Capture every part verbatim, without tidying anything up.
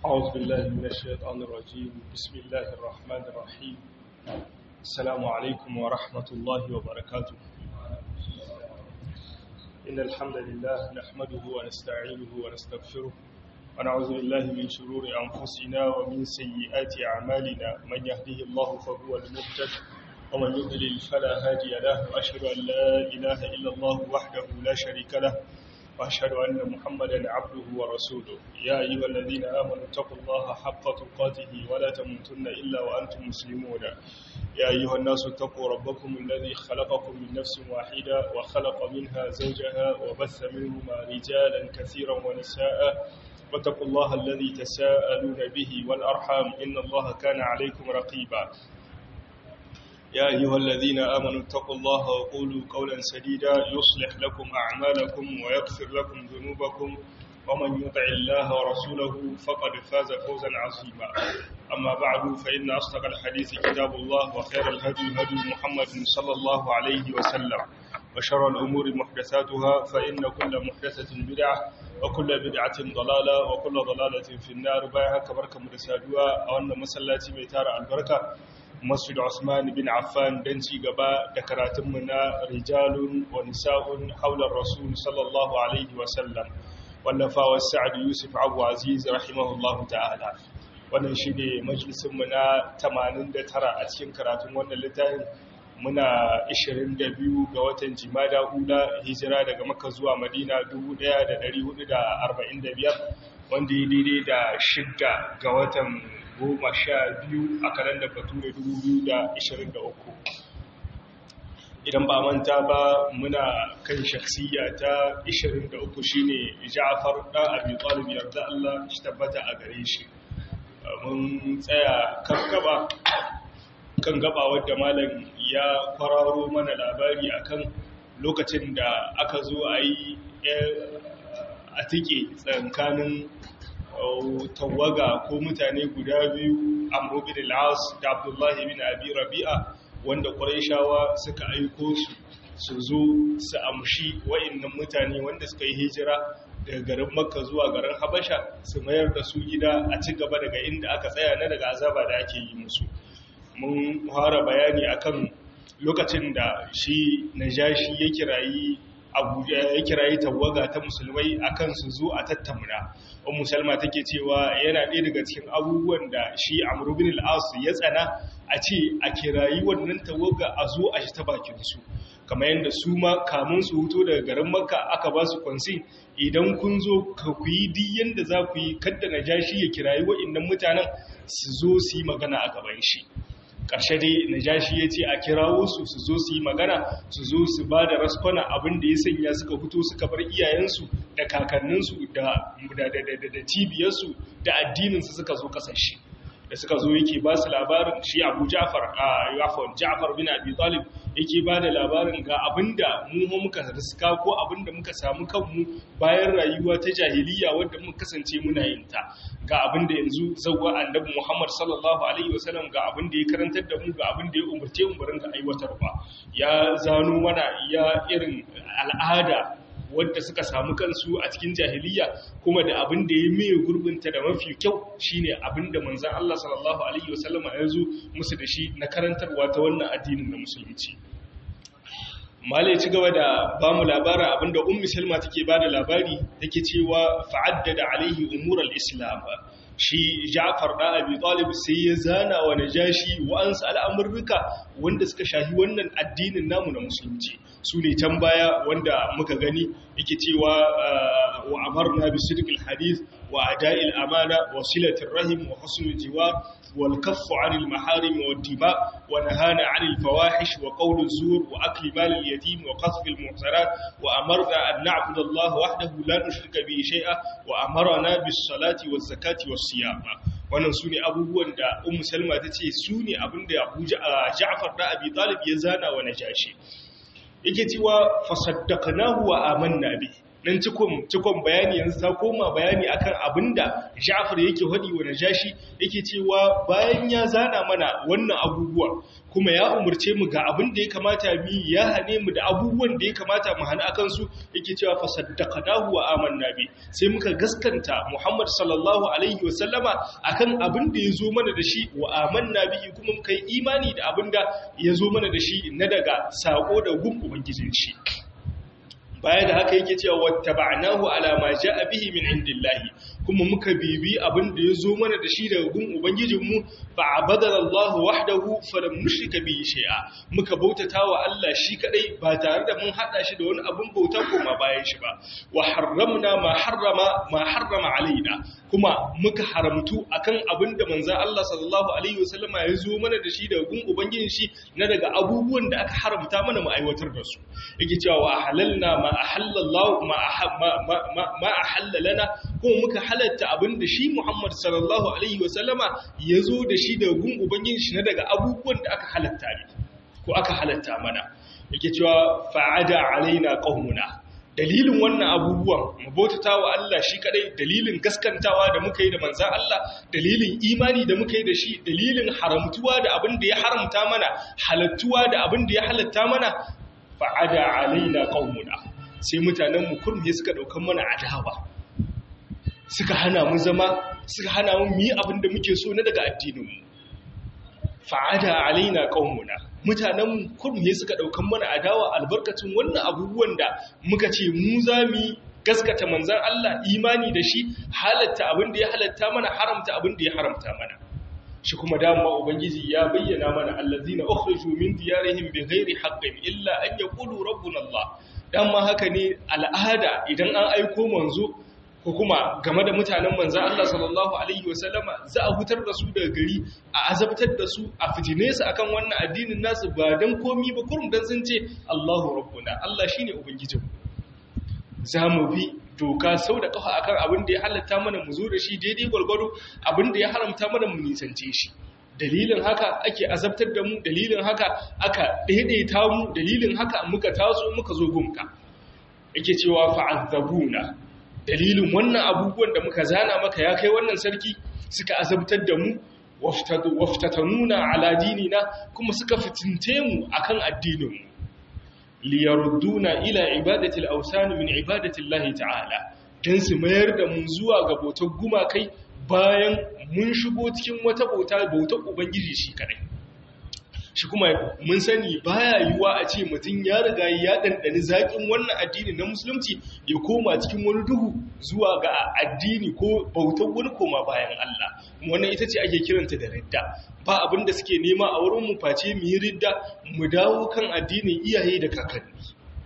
أعوذ بالله من الشيطان الرجيم. بسم الله الرحمن الرحيم. السلام عليكم ورحمة الله وبركاته. إن الحمد لله نحمده ونستعينه ونستغفره ونعوذ بالله من شرور أنفسنا ومن سيئات أعمالنا. من يهده الله فهو المهتد ومن يضلل فلا هادي له، وأشهد أن لا إله إلا الله وحده لا شريك له، وأشهد أن محمدا عبده ورسوله. يا أيها الذين آمنوا اتقوا الله حق تقاته ولا تموتن إلا وأنتم مسلمون. يا أيها الناس اتقوا ربكم الذي خلقكم من نفس واحدة وخلق منها زوجها وبث منهما رجالا كثيرا ونساء، واتقوا الله الذي تساءلون به والأرحام إن الله كان عليكم رقيبا. يا أيها الذين آمنوا اتقوا الله وقولوا قولا سديدا يصلح لكم أعمالكم ويغفر لكم ذنوبكم، ومن يطع الله ورسوله فقد فاز فوزا عظيما. أما بعد، فإن أصدق الحديث كتاب الله، وخير الهدي هدي محمد صلى الله عليه وسلم، وشر الأمور محدثاتها، فإن كل محدثة بدعة وكل بدعة ضلالة وكل ضلالة في النار. بايها كبركة مدسادوها أو أن مسلاتي ميتار البركة Masjid Usman bin Affan dan ci gaba da karatunmu na rijalun wa nisa'un haular Rasul sallallahu alaihi wasallam, wallafawa Sa'ad Yusuf Abu Aziz rahimahullahu ta'ala. Wannan shi ne majalisunmu na tamanin da tara a cikin karatun wannan littafin. Muna ishirin da biyu ga watan Jimada Ula, hijira daga Makka zuwa Madina dubu ɗaya da ɗari hudu da arba'in da biyar, wanda ya daidai da shidda ga watan goma sha biyu a kalandar bature dubu biyu da ashirin da uku. Idan ba manta ba, muna kan shakhsiya ta ashirin da uku shine Ja'far ɗan Abi Talib yarda Allah shi tabbata a gare shi. Mun tsaya kan gaba kan gaba wadda malam ya kwararo mana labari akan lokacin da aka zo a yi a tike tsakanin tawaga ko mutane guda biyu, Amr bin al-As da Abdullah bin Abi Rabi'a, wanda Qurayshawa suka aiko su su zo su amshi wa'annan mutane wanda suka yi hijira daga garin Makka zuwa garin Habasha, su mayar da su gida a ci gaba daga inda aka tsaya na daga azaba da ake yi musu. Mun fara bayani akan lokacin da shi Najashi ya kirayi Abuja ya kirayi tawaga ta musulmai akan su zo a tattauna. Ummu Salma take cewa yana ɗaya daga cikin abubuwan da shi Amr bin al-As ya tsana a ce a kirayi wannan tawaga a zo a shi ta bakin su, kamar yadda su ma kamun su huto daga garin Makka aka ba su kwansi, idan kun zo ka ku yi duk yanda za ku yi, kadda Najashi ya kirayi wa'annan mutanen su zo su yi magana a gaban shi. Ƙarshe dai Najashi ya ce a kirawo su su zo su yi magana, su zo su ba da raskwana abin da ya sanya suka fito suka bar iyayensu da kakanninsu da cibiyarsu da addininsu suka zo ƙasashe. Da suka zo yake ba su labarin, shi Abu Ja'far a yafon Ja'far bin Abi Talib yake ba da labarin ga abinda mu muka riska ko abinda muka samu kanmu bayan rayuwa ta jahiliya wadda muka kasance muna yin ta, ga abinda yanzu zawwa annabi Muhammad sallallahu alaihi wasallam ga abinda ya karantar da mu, ga abinda ya umurce mu barin ga aiwatarwa. Ya zano mana ya irin al'ada wadda suka samu kansu a cikin jahiliya, kuma da abin da ya miye gurbinta da mafi kyau shine abin da manzon Allah sallallahu alaihi wasallam ya zo musu da shi na karantarwa ta wannan addinin na musulunci. Malai ci gaba da ba mu labarin abinda Ummu Salma take ba da labari, take cewa fa'addada alaihi umural islam. Shi Ja'far da Abi Talib sai ya zana wa Najashi wa'ansu al'amurruka wanda suka shahi wannan addinin namu na musulunci. Su ne can baya wanda muka gani yake cewa wa amarna bi sidqil hadith wa ada'il amana wa silatir rahim wa husnul jiwar wal kaffu 'anil maharim wa dima wa nahana 'anil fawahish wa qawluz zur wa akli malil yatim wa qasfil muhsarat wa amarna an na'budu Allah wahdahu la nushrika bihi shay'a wa amarna bis salati waz zakati was siyam. Wannan su ne abubuwan da Ummu Salma ta ce su ne abinda Abu Ja'far da Abi Talib ya zana wa Najashi. Yake cewa fasaddaqnahu wa amanna bi, nan cikon cikon bayani yanzu ta koma bayani akan abinda Ja'far yake hadi wa Najashi yake cewa bayan ya zana mana wannan abubuwa kuma ya umurce mu ga abin da ya kamata mu ya hane mu da abubuwan da ya kamata mu hana akan su yake cewa fa saddaqnahu wa amanna bi sai muka gaskanta Muhammad sallallahu alaihi wasallama akan abin da yazo mana da shi wa amanna bi kuma muka yi imani da abin da yazo mana da shi na daga sako da gun ubangijin shi baya da haka yake cewa wattaba'nahu ala ma ja'a bihi min indillahi kuma muka bibi abin da yazo mana da shi daga gun ubangijinmu fa abadana Allahu wahdahu falam nushrika bihi shay'a muka bautatawa Allah shi kadai ba tare da mun hada shi da wani abin bauta koma bayan shi ba wa harramna ma harrama ma harrama alaina kuma muka haramtu akan abin da manzon Allah sallallahu alaihi wasallama yazo mana da shi daga gun ubangijin shi na daga abubuwan da aka haramta mana mu aiwatar da su yake cewa wa halalna ma ahallallahu ma ma ma ahalla lana kuma muka halatta abinda shi Muhammad sallallahu alaihi wasallama yazo da shi da gun ubangin shi na daga abubuwan da aka halatta ne ko aka halatta mana yake cewa fa'ada alaina qaumuna dalilin wannan abubuwan mu bautatawa Allah shi kadai dalilin gaskantawa da muka yi da manzon Allah dalilin imani da muka yi da shi dalilin haramtuwa da abin da ya haramta mana halattuwa da abin da ya halatta mana fa'ada alaina qaumuna sai mutanenmu kurmi suka daukan mana adawa suka hana mu zama suka hana mu yi abin da muke so na daga addininmu fa'ada alaina qaumuna mutanenmu kurmi suka daukan mana adawa albarkacin wannan abubuwan da muka ce mu zami gaskata manzon Allah imani da shi halatta abin da ya halatta mana haramta abin da ya haramta mana shi kuma dama ubangiji ya bayyana mana allazina ukhriju min diyarihim bighairi haqqin illa an yaqulu rabbuna Allah dan ma haka ne al'ada idan an aiko manzo ko kuma game da mutanen manzo Allah sallallahu alaihi wasallama za a hutar da su daga gari a azabtar da su a fitine su akan wannan addinin nasu ba dan komi ba kurum dan sun ce Allahu rabbuna Allah shine ubangijinmu za mu bi doka sau da kafa akan abin da ya halatta mana mu zo da shi daidai gwargwado abin da ya haramta mana mu nisance shi dalilin haka ake azabtar da mu dalilin haka aka daidaita mu dalilin haka muka taso muka zo gunka yake cewa fa'azzabuna dalilin wannan abubuwan da muka zana maka ya kai wannan sarki suka azabtar da mu waftatanuna ala dinina kuma suka fitinte mu akan addinin mu liyarudduna ila ibadati al-awsan min ibadati Allah ta'ala dan su mayar da mu zuwa ga bautar gumakai bayan mun shigo cikin wata bauta bautar ubangiji shi kadai shi kuma mun sani baya yiwa a ce mutum ya riga ya dandani zakin wannan addini na musulunci ya koma cikin wani duhu zuwa ga addini ko bautar wani koma bayan Allah wannan ita ce ake kiranta da ridda ba abin da suke nema a wurin mu face mu yi ridda mu dawo kan addinin iyaye da kakanni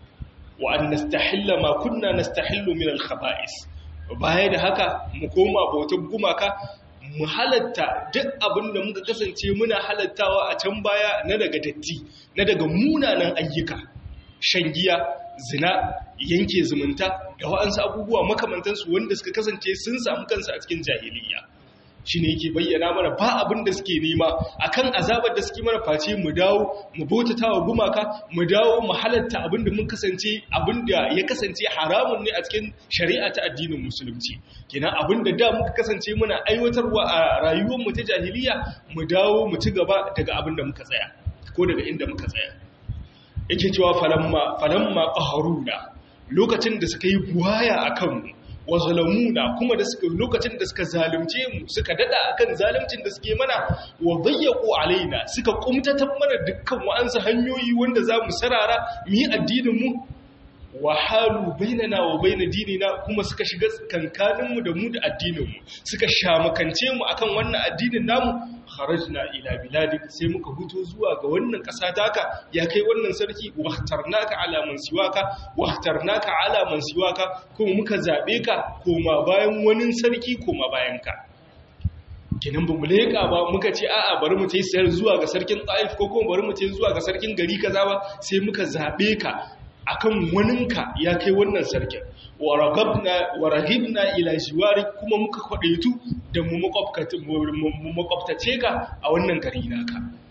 wa an nastahilla ma kunna nastahillu min al-khaba'is baya da haka mu koma bautar gumaka mu halatta duk abin da muka kasance muna halattawa a can baya na daga datti na daga munanan ayyuka shan giya zina yanke zumunta da wa'ansu abubuwa makamantansu wanda suka kasance sun samu kansu a cikin jahiliya shi ne yake bayyana mana ba abin da suke nema akan azabar da suke mana face mu dawo mu bautata wa gumaka mu dawo mu halatta abin da mun kasance abin da ya kasance haramun ne a cikin shari'a ta addinin musulunci kenan abin da da muka kasance muna aiwatarwa a rayuwar mu ta jahiliya mu dawo mu ci gaba daga abin da muka tsaya ko daga inda muka tsaya yake cewa falamma falamma qaharuna lokacin da suka yi buwaya akan mu wa zalamuna kuma da suka lokacin da suka zalunce mu suka dada akan zaluncin da suke mana wa dayyaqu alaina suka kumtatar mana dukkan wa'ansu hanyoyi wanda zamu sarara mu yi addinin mu wa halu bainana wa baina dinina kuma suka shiga kankanin mu da mu da addinin mu suka shamakance mu akan wannan addinin namu kharajna ila biladik sai muka huto zuwa ga wannan ƙasa taka ya kai wannan sarki wahtarnaka ala man siwaka wahtarnaka ala man siwaka kuma muka zabe ka koma bayan wani sarki koma bayan ka kinan ba mu leka ba muka ce a'a bari mu tayi sayar zuwa ga sarkin Taif ko kuma bari mu tayi zuwa ga sarkin gari kaza ba sai muka zabe ka akan waninka ya kai wannan sarkin wa ragibna ila jiwari kuma muka kwadaitu da mu makwabtace ka a wannan gari naka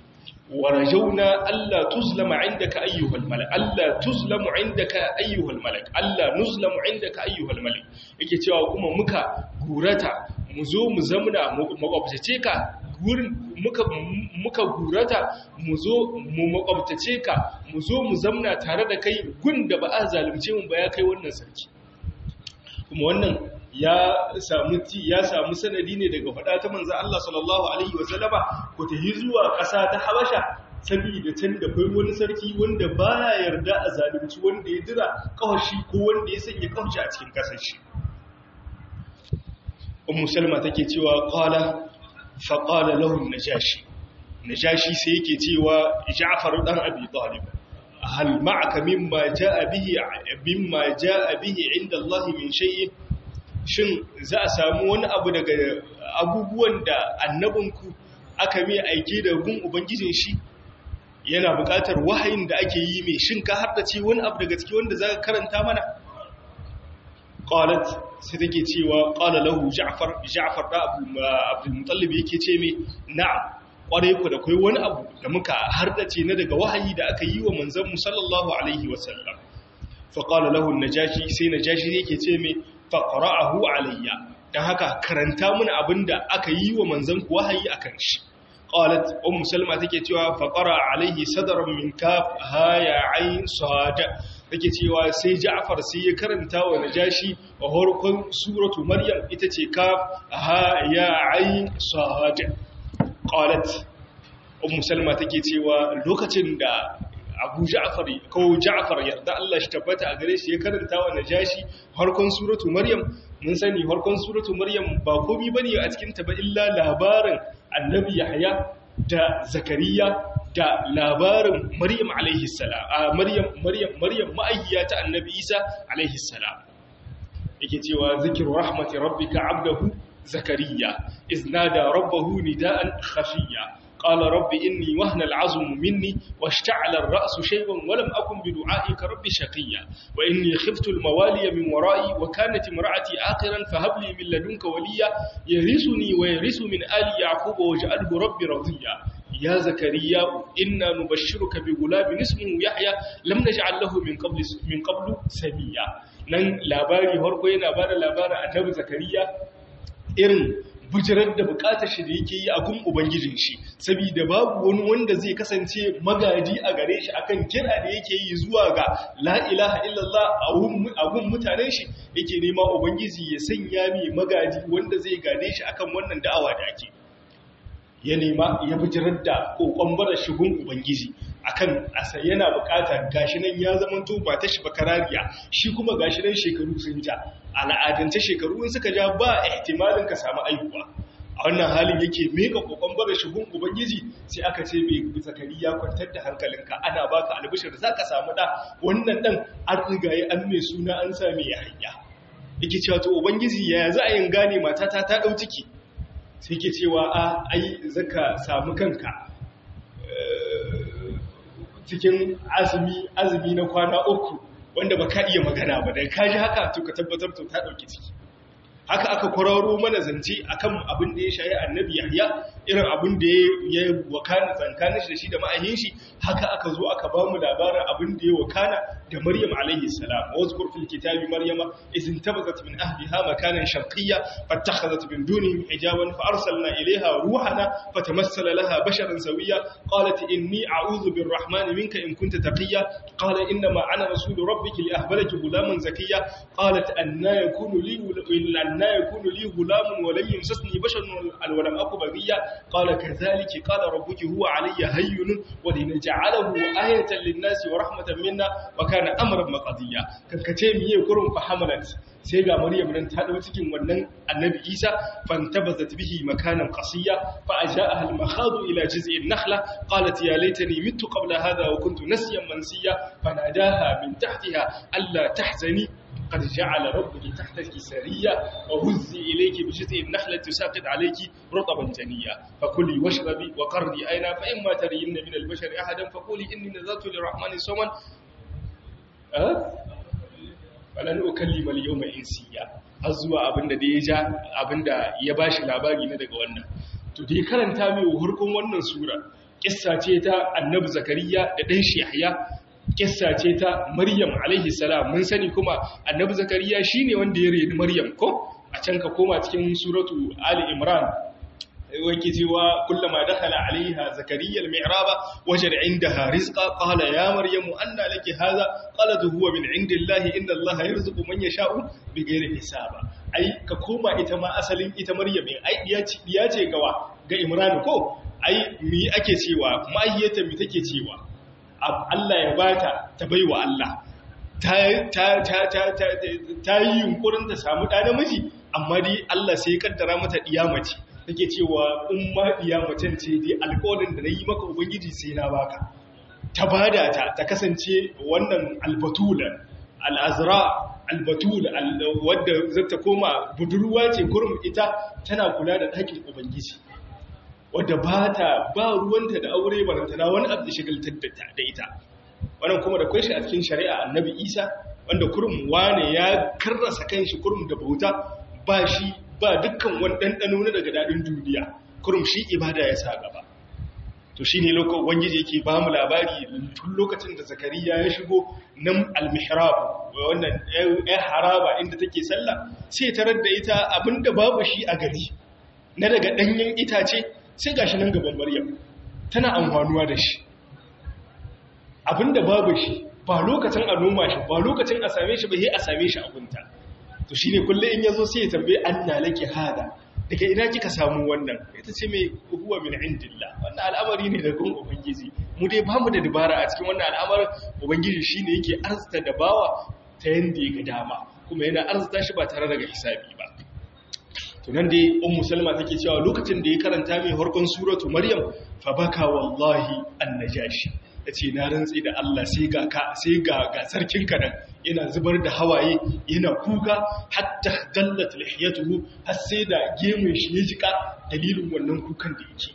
wa rajawna alla tuzlama indaka ayyuhal malak alla tuzlamu indaka ayyuhal malak alla nuzlamu indaka ayyuhal malak yake cewa kuma muka gurata mu zo mu zamna makwabtace ka gurin muka muka gurata mu zo mu makwabtace ka mu zo mu zamna tare da kai gunda ba a zalunce mu ba ya kai wannan sarki. Kuma wannan ya samu ya samu sanadi ne daga fada ta manzo Allah sallallahu alaihi wasallama ko ta zuwa ƙasa ta Habasha saboda can da kai wani sarki wanda baya yarda a zalunci wanda ya dira kawashi ko wanda ya sanya kawashi a cikin kasar shi. Ummu Salma take cewa qala fa qala lahu najashi najashi sai yake cewa Ja'far dan Abi Talib hal ma'aka mimma jaa bihi mimma jaa bihi inda Allah min shay'in, shin za a samu wani abu daga abubuwan da annabinku aka mai aike da gun ubangijin shi yana buƙatar wahayin da ake yi mai, shin ka haddace wani abu daga ciki wanda za ka karanta mana? qalat sai take cewa qala lahu Ja'far Ja'far da Abdul Muttalib yake ce mai na'am kware ku da kai wani abu da muka hardace na daga wahayi da aka yi wa manzon mu sallallahu alaihi wasallam. Fa qala lahu an-najashi sai najashi yake ce mai faqra'ahu alayya, dan haka karanta mun abinda aka yi wa manzon ku wahayi akan shi. Qalat ummu Salma take cewa faqara alayhi sadran min kaf ha ya ayn sad, take cewa sai Ja'far sai ya karanta wa najashi a farkon suratu Maryam ita ce kaf ha ya ayn sad. Qalat ummu Salma take cewa lokacin da Abu Ja'far ko Ja'far yarda Allah shi tabbata a gare shi ya karanta wa najashi farkon suratu Maryam, mun sani farkon suratu Maryam ba komai bane a cikin ta ba illa labarin Annabi Yahya da Zakariya da labarin Maryam alaihi salam Maryam Maryam Maryam ma'ayya ta Annabi Isa alaihi salam. Yake cewa zikru rahmati rabbika 'abdahu Zakariya iznada rabbahu nidaan khafiyya قال رب إني وهن العظم مني واشتعل الرأس شيبا ولم أكن بدعائك رب شقيا وإني خفت الموالي من ورائي وكانت امرأتي آخرا فهب لي من لدنك وليا يرثني ويرث من آل يعقوب واجعله ربي رضيا يا زكريا إنا نبشرك بغلام اسمه يحيى لم نجعل له من قبل من قبل سميا. نن لاباري هركو yana bada labarin annabi Zakariya irin bujirar da bukatar shi da yake yi a gun ubangijin shi, saboda babu wani wanda zai kasance magaji a gare shi akan kira da yake yi zuwa ga la ilaha illallah a gun mutanen shi, yake nema ubangiji ya sanya mai magaji wanda zai gane shi akan wannan da'awa da ake. Ya nema ya bujirar da kokon bara shigun ubangiji akan asa yana bukatar gashi nan ya zama to ba ta shi bakarariya, shi kuma gashi nan shekaru sun ja, al'adance shekaru in suka ja ba ihtimalin ka samu aihuwa. A wannan halin yake meka kokon bara shigun ubangiji sai aka ce mai Zakariya kwantar da hankalinka, ana baka albishir zaka samu da, wannan dan an rigaye an mai suna an same Yahya. Yake cewa to ubangiji ya za a yin gane matata ta dau ciki? Sai ke cewa a ai zaka samu kanka cikin azumi azumi na kwana uku wanda baka iya magana ba, dan kaji haka to ka tabbatar to ta dauki ciki. Haka aka kwararo mana zance akan abin da ya shayi annabi Yahya, irin abin da ya wakana tsankanin shi da shi da ma'ahin shi, haka aka zo aka ba mu labarin abin da ya wakana da Maryam alaihi salam. Wazkur fil kitabi Maryama iz intabazat min ahliha makanan sharqiyya fattakhadhat min dunihim hijaban fa arsalna ilayha ruhana fatamassala laha basharan sawiyya qalat inni a'udhu birrahmani minka in kunta taqiyya qala inna ma ana rasulu rabbiki li ahbalaki ghulaman zakiyya qalat anna yakunu li لا يكون لي غلام ولن يمسسني بشر ولم أك بغيا قال كذلك قال ربك هو علي هين ولنجعله آية للناس ورحمة منا وكان أمرا مقضيا كنكتي ميه كرم فحملت sai ga Maryam nan ta dau cikin wannan Annabi Isa fantabazat bihi makanan qasiya fa ajaaha al-makhadu ila jiz'in nakhla qalat ya laitani mittu qabla hadha wa kuntu nasiyan mansiya fanadaha min tahtiha alla tahzani قد جعل ربك تحتك سريا وهزي إليك بجزء النخلة تساقط عليك رطبا جنيا فكلي واشربي وقري أينا فإما ترين من البشر أحدا فقولي إني نذرت للرحمن صوما أه؟ فلن أكلم اليوم إنسيا أزوى أبن ديجا أبن دا يباشي لاباقي ندق وانا تدي كرن تامي وهركم وانا سورة kissa ce ta annabi zakariya da dan shi yahya kissa ce ta maryam alaihi salam mun sani kuma annabi zakariya shine wanda ya reni maryam ko a can ka koma cikin suratu ali imran wake cewa kullama dakhala alaiha zakariya almi'raba wajada indaha rizqa qala ya maryamu anna laki hadha qalat huwa min indillahi inna allaha yarzuqu man yasha'u bighairi hisaba ai ka koma ita ma asalin ita maryam ai diya ce gawa ga imran ko ai mi ake cewa kuma ayyata mi take cewa Allah ya bata ta baiwa Allah ta ta ta ta ta yi yunkurin ta samu da namiji amma dai Allah sai ya kaddara mata diyamaci take cewa in ma diyamacin ce dai alƙawarin da nayi maka ubangiji sai na baka ta bada ta ta kasance wannan albatula al'azra albatul wadda zata koma budurwa ce kurum ita tana kula da ɗakin ubangiji wadda ba ta ba ruwanta da aure barantana wani abu da shigaltar da ita wannan kuma da kwashi a cikin shari'a annabi isa wanda kurum wane ya karrasa kanshi kurum da bauta ba shi ba dukkan wani ɗanɗano na daga daɗin duniya kurum shi ibada ya sa gaba to shi ne lokacin wangiji yake ba mu labari tun lokacin da zakariya ya shigo nan almihrab wannan ya haraba inda take sallah sai tarar da ita abinda babu shi a gari na daga ɗanyen itace sai gashi nan gaban maryam tana amfanuwa da shi abinda babu shi ba lokacin a noma shi ba lokacin a same shi ba sai a same shi a gunta to shine kullum in yazo sai ya tambaye anna laki hada daga ina kika samu wannan ita ce mai huwa min indillah wannan al'amari ne da gun ubangiji mu dai bamu da dabara a cikin wannan al'amarin ubangiji shine yake arzuta da bawa ta yanda ya ga dama kuma yana arzuta shi ba tare daga hisabi ba to nan dai ummu salma take cewa lokacin da ya karanta mai harkon suratu maryam fa baka wallahi annajashi yace na rantsi da Allah sai ga ka sai ga ga sarkin ka nan yana zubar da hawaye yana kuka hatta dallat lihiyatuhu har sai da gemun shi ya jika dalilin wannan kukan da yake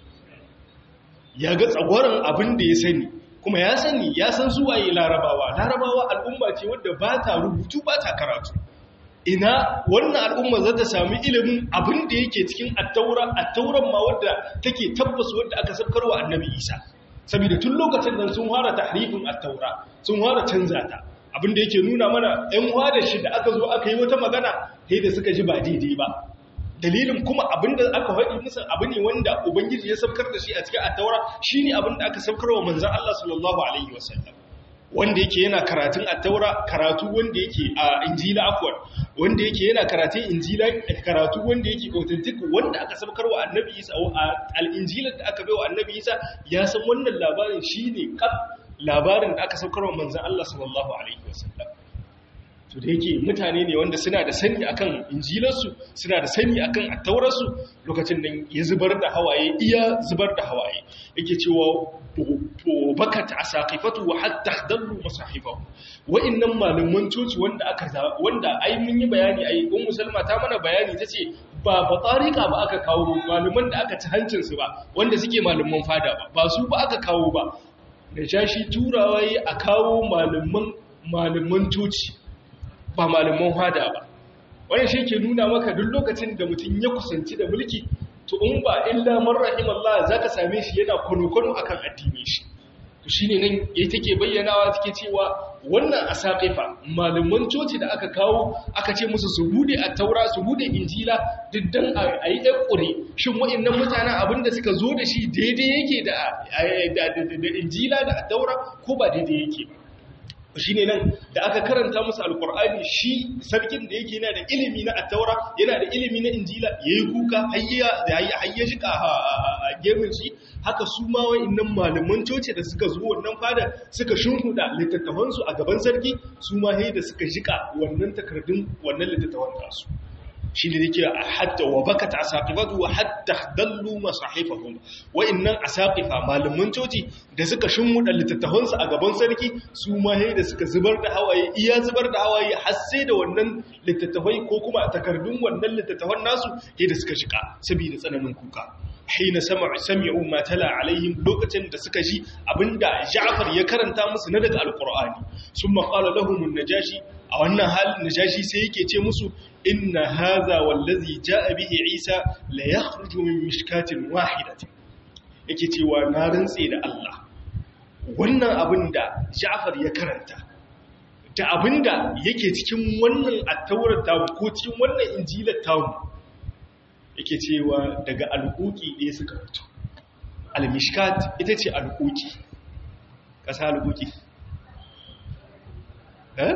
ya ga tsagwaron abin da ya sani kuma ya sani ya san su waye larabawa larabawa al'umma ce wadda ba ta rubutu ba ta karatu ina wannan al'umma za ta sami ilimin abin da yake cikin attaura attauran ma wadda take tabbas wadda aka sabkarwa annabi isa saboda tun lokacin nan sun fara tahrifin attaura sun fara canza ta abin da yake nuna mana ɗan hada shi da aka zo aka yi wata magana sai da suka ji ba daidai ba dalilin kuma abin da aka faɗi musu abu ne wanda ubangiji ya sabkar da shi a cikin attaura shine abin da aka sabkarwa manzon Allah sallallahu alaihi wasallam wanda yake yana karatun attaura karatu wanda yake a injila afwan wanda yake yana karatun injila karatu wanda yake authentic wanda aka sabkarwa annabi Isa al-injilar da aka baiwa annabi Isa ya san wannan labarin shine kaf labarin da aka sabkarwa manzon Allah sallallahu alaihi wasallam to da yake mutane ne wanda suna da sani akan injilarsu suna da sani akan attaurarsu lokacin nan ya zubar da hawaye iya zubar da hawaye yake cewa bakat asaqifatu wa hatta dallu masahifahu wa'annan malaman coci wanda aka wanda ai mun yi bayani ai ummu salma ta mana bayani tace ba ba tsarika ba aka kawo malaman da aka ci hancin su ba wanda suke malaman fada ba ba su ba aka kawo ba da shashi turawa yi a kawo malaman malaman coci ba malaman fada ba wannan shi ke nuna maka duk lokacin da mutum ya kusanci da mulki to in ba illa man rahimallah zaka same shi yana kono-kono akan addini shi to shine nan yayi take bayyanawa take cewa wannan asaqifa malaman coci da aka kawo aka ce musu su bude at-taura su bude injila diddan ayi ɗan ƙure shin wayannan mutanen abinda suka zo da shi daidai yake da da injila da at-taura ko ba daidai yake ba shi ne nan da aka karanta musu alkur'ani shi sarkin da yake yana da ilimi na attaura yana da ilimi na injila ya yi kuka hayya shi a gemun shi haka su ma wa'innan malaman coci da suka zo wannan fada suka shimfiɗa littattafansu a gaban sarki su ma da suka jika wannan takardun wannan littattafan tasu shi ne yake hatta wa bakat asaqifatu wa hatta dallu masahifahum wa innan asaqifa malaman coci da suka shimmuda littattafansu a gaban sarki su ma da suka zubar da hawaye iya zubar da hawaye har sai da wannan littattafai ko kuma takardun wannan littattafan nasu sai da suka shika saboda tsananin kuka hina sama'u sami'u ma tala alaihim lokacin da suka ji abinda Ja'far ya karanta musu na daga alqur'ani summa qala lahum an-najashi a wannan halin najashi sai yake ce musu inna hadha wallazi jaa bihi isa la yakhruju min mishkatin wahidatin yake cewa na rantse da Allah wannan abin da Ja'far ya karanta da abin da yake cikin wannan at-Taurat tamu ko cikin wannan Injilar tamu yake cewa daga alƙuƙi ɗaya suka fito. Al-Mishkat ita ce alƙuƙi. Ƙasa alƙuƙi. Eh?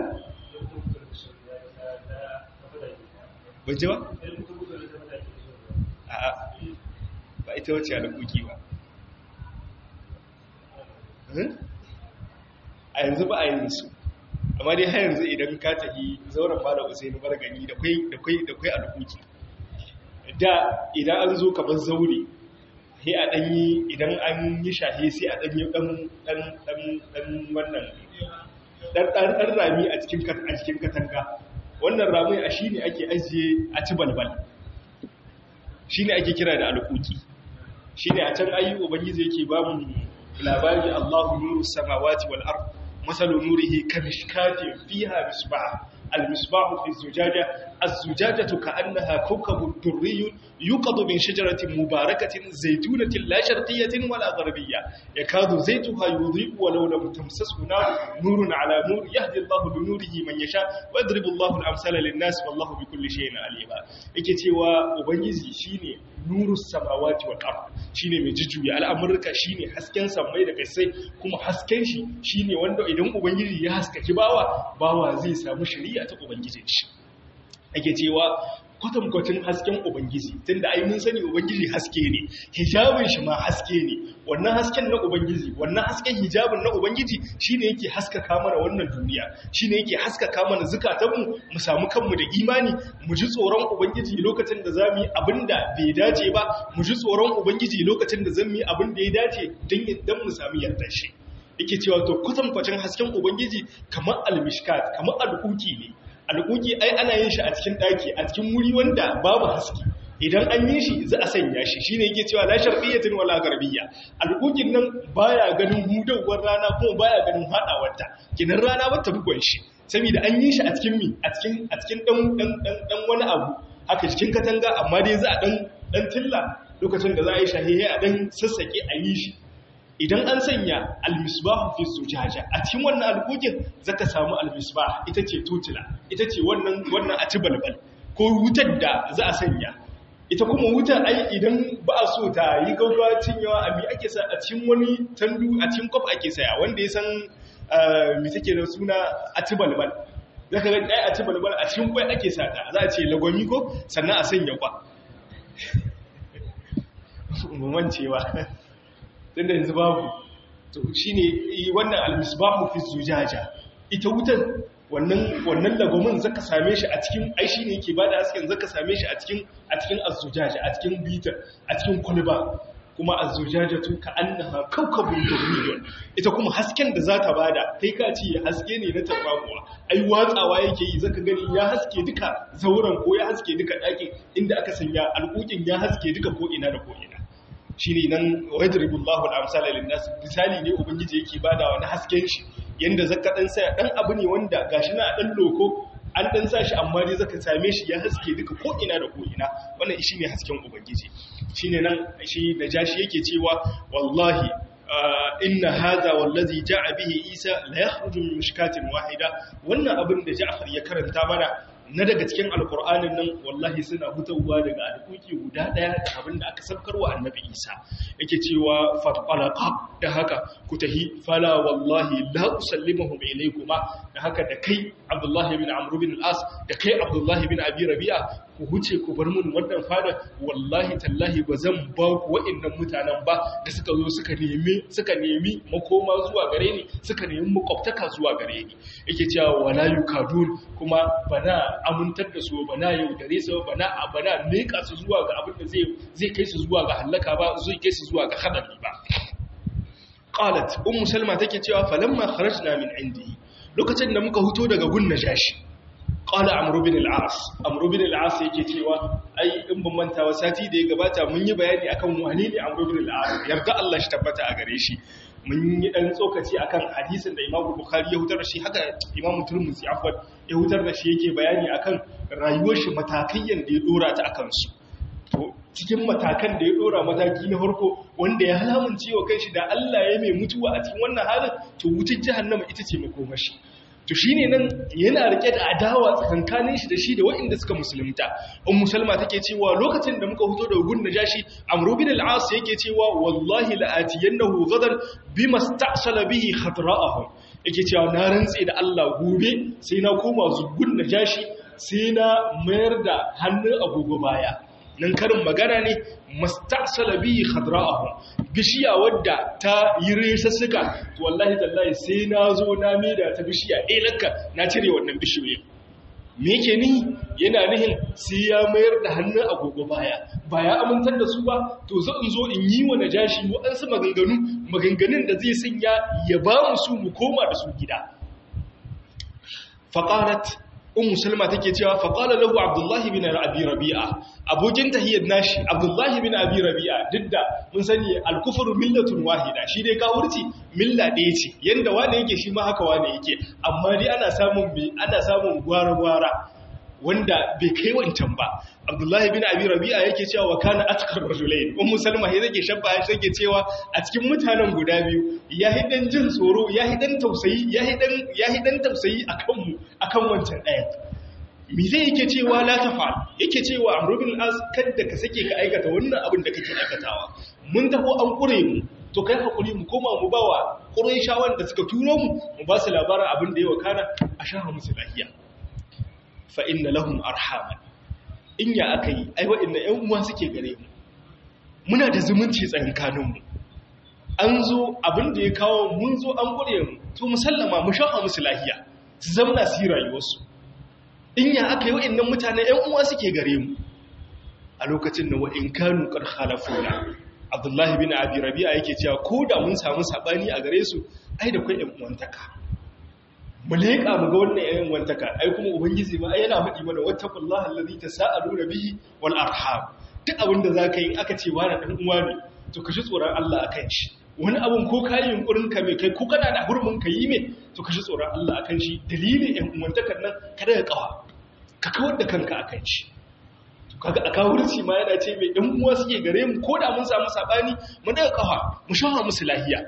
Wace ba? A'a, ba ita wace alƙuƙi ba. A yanzu ba a yin su. Amma dai har yanzu idan ka tafi zauren Malam Usaini Bargani da kwai da kwai da kwai alƙuƙi. Da idan an zo kamar zaure sai a ɗanyi idan an yi shahe sai a ɗanyi ɗan wannan ɗan rami a cikin katanga. Wannan rami a shi ne ake ajiye a ci balbal, shi ne ake kira da alƙuƙi. Shi ne a can ayi ubangiji yake ba mu labari Allahu nuru samawati wal ard masalu nurihi kamishkatin fiha misbah المصباح في الزجاجة الزجاجة كأنها كوكب دري يوقد من شجرة مباركة زيتونة لا شرقية ولا غربية يكاد زيتها يضيء ولو لم تمسسه نار نور على نور يهدي الله بنوره من يشاء ويضرب الله الأمثال للناس والله بكل شيء عليم يكتي وأبنيزي شيني نور السماوات والأرض shine mai jujjuya al'amurka shine hasken sammai da kaisai kuma hasken shi shine wanda idan ubangiji ya haskaki bawa bawa zai samu shari'a ta ubangiji shi ake cewa kwatankwacin hasken ubangiji tunda ai mun sani ubangiji haske ne hijabin shi ma haske ne wannan hasken na ubangiji wannan hasken hijabin na ubangiji shine yake haskaka mana wannan duniya shine yake haskaka mana zukatanmu mu samu kanmu da imani mu ji tsoron ubangiji lokacin da zamu yi abinda bai dace ba mu ji tsoron ubangiji lokacin da zamu yi abin da ya dace dan dan mu samu yardar shi yake cewa to kwatankwacin hasken ubangiji kamar al-mishkat kamar al-uki ne alƙuƙi ai ana yin shi a cikin ɗaki a cikin wuri wanda babu haske idan an yi shi za a sanya shi shine yake cewa la sharqiyyatin wala garbiyya alƙuƙin nan baya ganin hudawar rana kuma baya ganin hadawarta kinan rana ba ta bugon shi saboda an yi shi a cikin mi a cikin a cikin dan dan dan wani abu haka cikin katanga amma dai za a dan dan tilla lokacin da za a yi shahihi a dan sassake a yi shi idan an sanya al-misbah fi zujaja a cikin wannan alƙuƙin zaka samu al-misbah ita ce tutula ita ce wannan wannan a ci balbal ko wutar da za a sanya ita kuma wutar ai idan ba a so ta yi gaugawa cinyewa a mi ake sa a cikin wani tandu a cikin kwaf ake saya wanda ya san mi take da suna a ci balbal zaka ga ai a ci balbal a cikin kwai ake sa ta za a ce lagwami ko sannan a sanya kwa mu mancewa tunda yanzu babu to shine wannan al-misbahu fi zujaja ita wutar wannan wannan lagomin zaka same shi a cikin ai shine yake bada hasken zaka same shi a cikin a cikin az-zujaja a cikin bita a cikin kulba kuma az-zujajatu ka'annaha kawkabun durriyun ita kuma hasken da zata bada kai ka ce haske ne na tafakuwa ai watsawa yake yi zaka gani ya haske duka zauren ko ya haske duka daki inda aka sanya alƙuƙin ya haske duka ko ina da ko ina shi ne nan wadribullahu al-amsala lin-nas misali ne ubangiji yake bada wani hasken shi yanda zaka dan sai dan abu ne wanda gashi na dan loko an dan sa shi amma dai zaka same shi ya haske duka ko ina da ko ina wannan shine hasken ubangiji shine nan shi najashi yake cewa wallahi inna hadha wallazi ja'a bihi isa la yakhruju min mishkatin wahida wannan abin da Ja'far ya karanta mana na daga cikin alkur'anin nan wallahi suna hutawa daga alƙuƙi guda ɗaya da abin da aka sabkarwa annabi isa yake cewa fatqalaqa da haka ku tahi fala wallahi la usallimuhum ilaykuma da haka da kai abdullahi bin amr bin al-as da kai abdullahi bin abi rabi'a ku huce ku bar mun wannan fada wallahi tallahi bazan ba ku wa'annan mutanen ba da suka zo suka nemi suka nemi makoma zuwa gare ni suka nemi makwabtaka zuwa gare ni yake cewa wala yukadun kuma bana amintar da su bana yaudare su bana bana meka su zuwa ga abin da zai zai kai su zuwa ga halaka ba zai kai su zuwa ga hadari ba qalat ummu salma take cewa falamma kharajna min indi lokacin da muka huto daga gun najashi qala amru bin al-as amru bin al-as yake cewa ai in ban manta wa sati da ya gabata mun yi bayani akan wane ne amru bin al-as yarda Allah shi tabbata a gare shi mun yi dan tsokaci akan hadisin da Imam Bukhari ya hutar da shi haka Imam Tirmidhi afwan ya hutar da shi yake bayani akan rayuwar shi matakayyan da ya dora ta akan su to cikin matakan da ya dora mataki na farko wanda ya halamunce wa kanshi da Allah ya mai mutuwa a cikin wannan halin to wutar jahannama ita ce makomashi to shine nan yana rike da adawa tsakankanin shi da shi da waɗanda suka musulunta ummu salma take cewa lokacin da muka fito da gun najashi amru bin al-as yake cewa wallahi la'atiyannahu gadan bima sta'sala bihi khatra'ahum yake cewa na rantse da Allah gobe sai na koma zugun najashi sai na mayar da hannun agogo baya nan karin magana ne mastasala bihi khadra'ahum bishiya wadda ta yi resassuka to wallahi tallahi sai na zo na maida ta bishiya eh lakka na cire wannan bishiyoyin me yake ni yana nihin sai ya mayar da hannun agogo baya ba ya amintar da su ba to zo in zo in yi wa najashi waɗansu maganganu maganganun da zai sanya ya ba mu su mu koma da su gida faqalat ummu salma take cewa faqala lahu abdullahi bin abi rabi'a abokin tahiyyar nashi abdullahi bin abi rabi'a didda mun sani al-kufru millatun wahida shi dai kawurci milla ɗaya ce yanda wani yake shi ma haka wani yake amma dai ana samun ana samun gwara-gwara wanda bai kai wancan ba abdullahi bin abi rabi'a yake cewa wa kana atkar rajulain ummu salma ya zake shabba ya take cewa a cikin mutanen guda biyu ya hidan jin tsoro ya hidan tausayi ya hidan ya hidan tausayi akan mu akan wancan ɗayan me zai yake cewa la tafal yake cewa amru bin as kada ka sake ka aikata wannan abin da kake aikatawa mun taho an kure mu to kai hakuri mu koma mu bawa quraishawan da suka turo mu mu ba su labarin abin da ya wakana a shaha musu lahiya fa inna lahum arhaman in ya akai ai wa'inda ƴan uwa suke gare mu muna da zumunci tsakankanin mu an zo abin da ya kawo mun zo an gure mu to musallama mu shafa musu lahiya su zamna su yi rayuwarsu in ya akai wa'innan mutane ƴan uwa suke gare mu a lokacin da wa'in kanu qad khalafuna Abdullahi bin Abi Rabi'a yake cewa ko da mun samu sabani a gare su ai da kai ƴan uwantaka mu leƙa mu ga wannan yayin wantaka ai kuma ubangiji ma ai yana faɗi mana wattaqullaha allazi tasaaluna bihi wal arham duk abin da zaka yi aka ce wani dan uwa ne to kashi tsoron Allah akan shi wani abun ko kai yunkurin ka me kai ko kana da hurumin ka yi me to kashi tsoron Allah akan shi dalilin yan uwantakan nan kada ka kawa ka kawar da kanka akan shi to kaga a kawurci ma yana ce mai yan uwa suke gare mu ko da mun samu sabani mu daga kawa mu shawa musu lahiya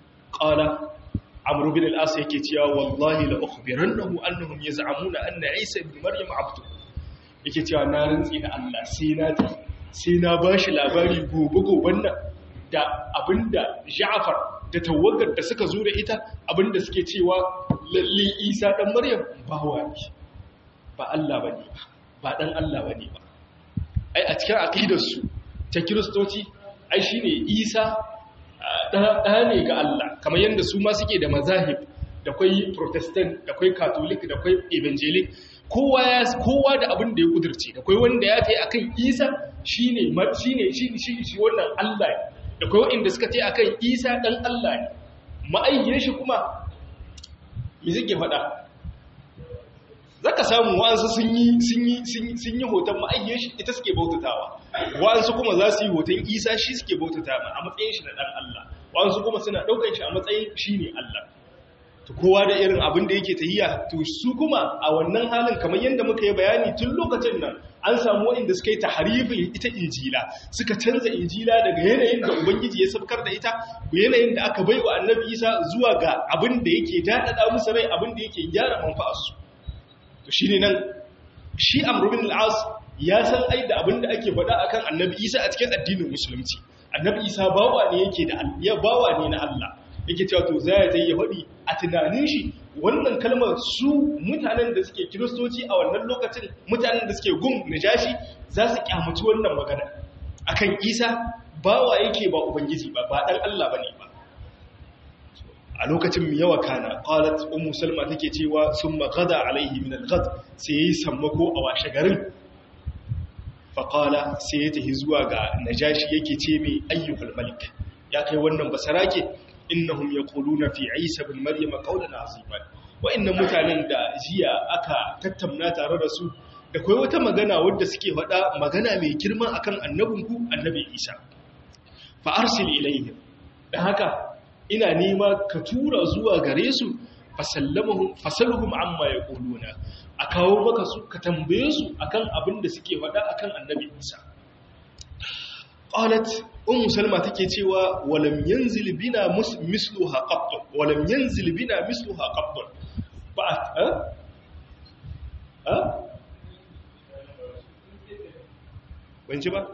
qala Amr bin al-As yake cewa wallahi la ukhbirannahu annahum yaz'amuna anna Isa ibn Maryam abdu yake cewa na rantsi da Allah sai na ta sai na bashi labari gobe goben nan da abinda Ja'far da tawagar da suka zo da ita abinda suke cewa lalle Isa dan Maryam ba wani ba Allah bane ba ba dan Allah bane ba ai a cikin aqidar su ta Kiristoci ai shine Isa ɗaya ne ga Allah kamar yadda su ma suke da mazahib da kwai protestant da kwai catholic da kwai evangelic kowa ya kowa da abin da ya kudurce da kwai wanda ya tayi akan Isa shine shine shi shi wannan Allah da kwai wanda suka tayi akan Isa dan Allah ne ma'ayyar shi kuma me zake faɗa zaka samu wa'ansu sun yi sun yi sun yi hoton ma'ayyar shi ita suke bautatawa wa'ansu kuma za su yi hoton Isa shi suke bautatawa a matsayin shi da dan Allah wa'ansu kuma suna daukar shi a matsayin shine Allah to kowa da irin abin da yake tahiya to su kuma a wannan halin kamar yanda muka yi bayani tun lokacin nan an samu wanda suka yi tahrifin ita injila suka canza injila daga yanayin da ubangiji ya sabkar da ita yanayin da aka baiwa annabi Isa zuwa ga abin da yake dadada musu rai abin da yake gyara manfa'arsu to shine nan shi Amr bin al-As ya san ai da abin da ake faɗa akan annabi Isa a cikin addinin musulunci annabi Isa bawa ne yake da ya bawa ne na Allah yake cewa to zai je ya faɗi a tunanin shi wannan kalmar su mutanen da suke kiristoci a wannan lokacin mutanen da suke gun najashi za su kyamaci wannan magana akan Isa bawa yake ba ubangiji ba ba dan Allah bane ba a lokacin mu yawa kana qalat ummu salma take cewa summa qada alaihi min al-ghad sai yayi sammako a washe garin fa qala sai ya tahi zuwa ga najashi yake ce mai ayyuhul malik ya kai wannan basarake innahum yaquluna fi Isa ibn Maryam qawlan aziman wa inna mutanen da jiya aka tattauna tare da su da kai wata magana wadda suke faɗa magana mai girma akan annabinku annabi Isa fa arsil ilayhim dan haka ina nema ka tura zuwa gare su fasallamuhum fasalhum amma yaquluna a kawo maka su ka tambaye su akan abin da suke faɗa akan annabi Isa qalat ummu salma take cewa walam yanzil bina misluha qatt walam yanzil bina misluha qatt ba a a wanje ba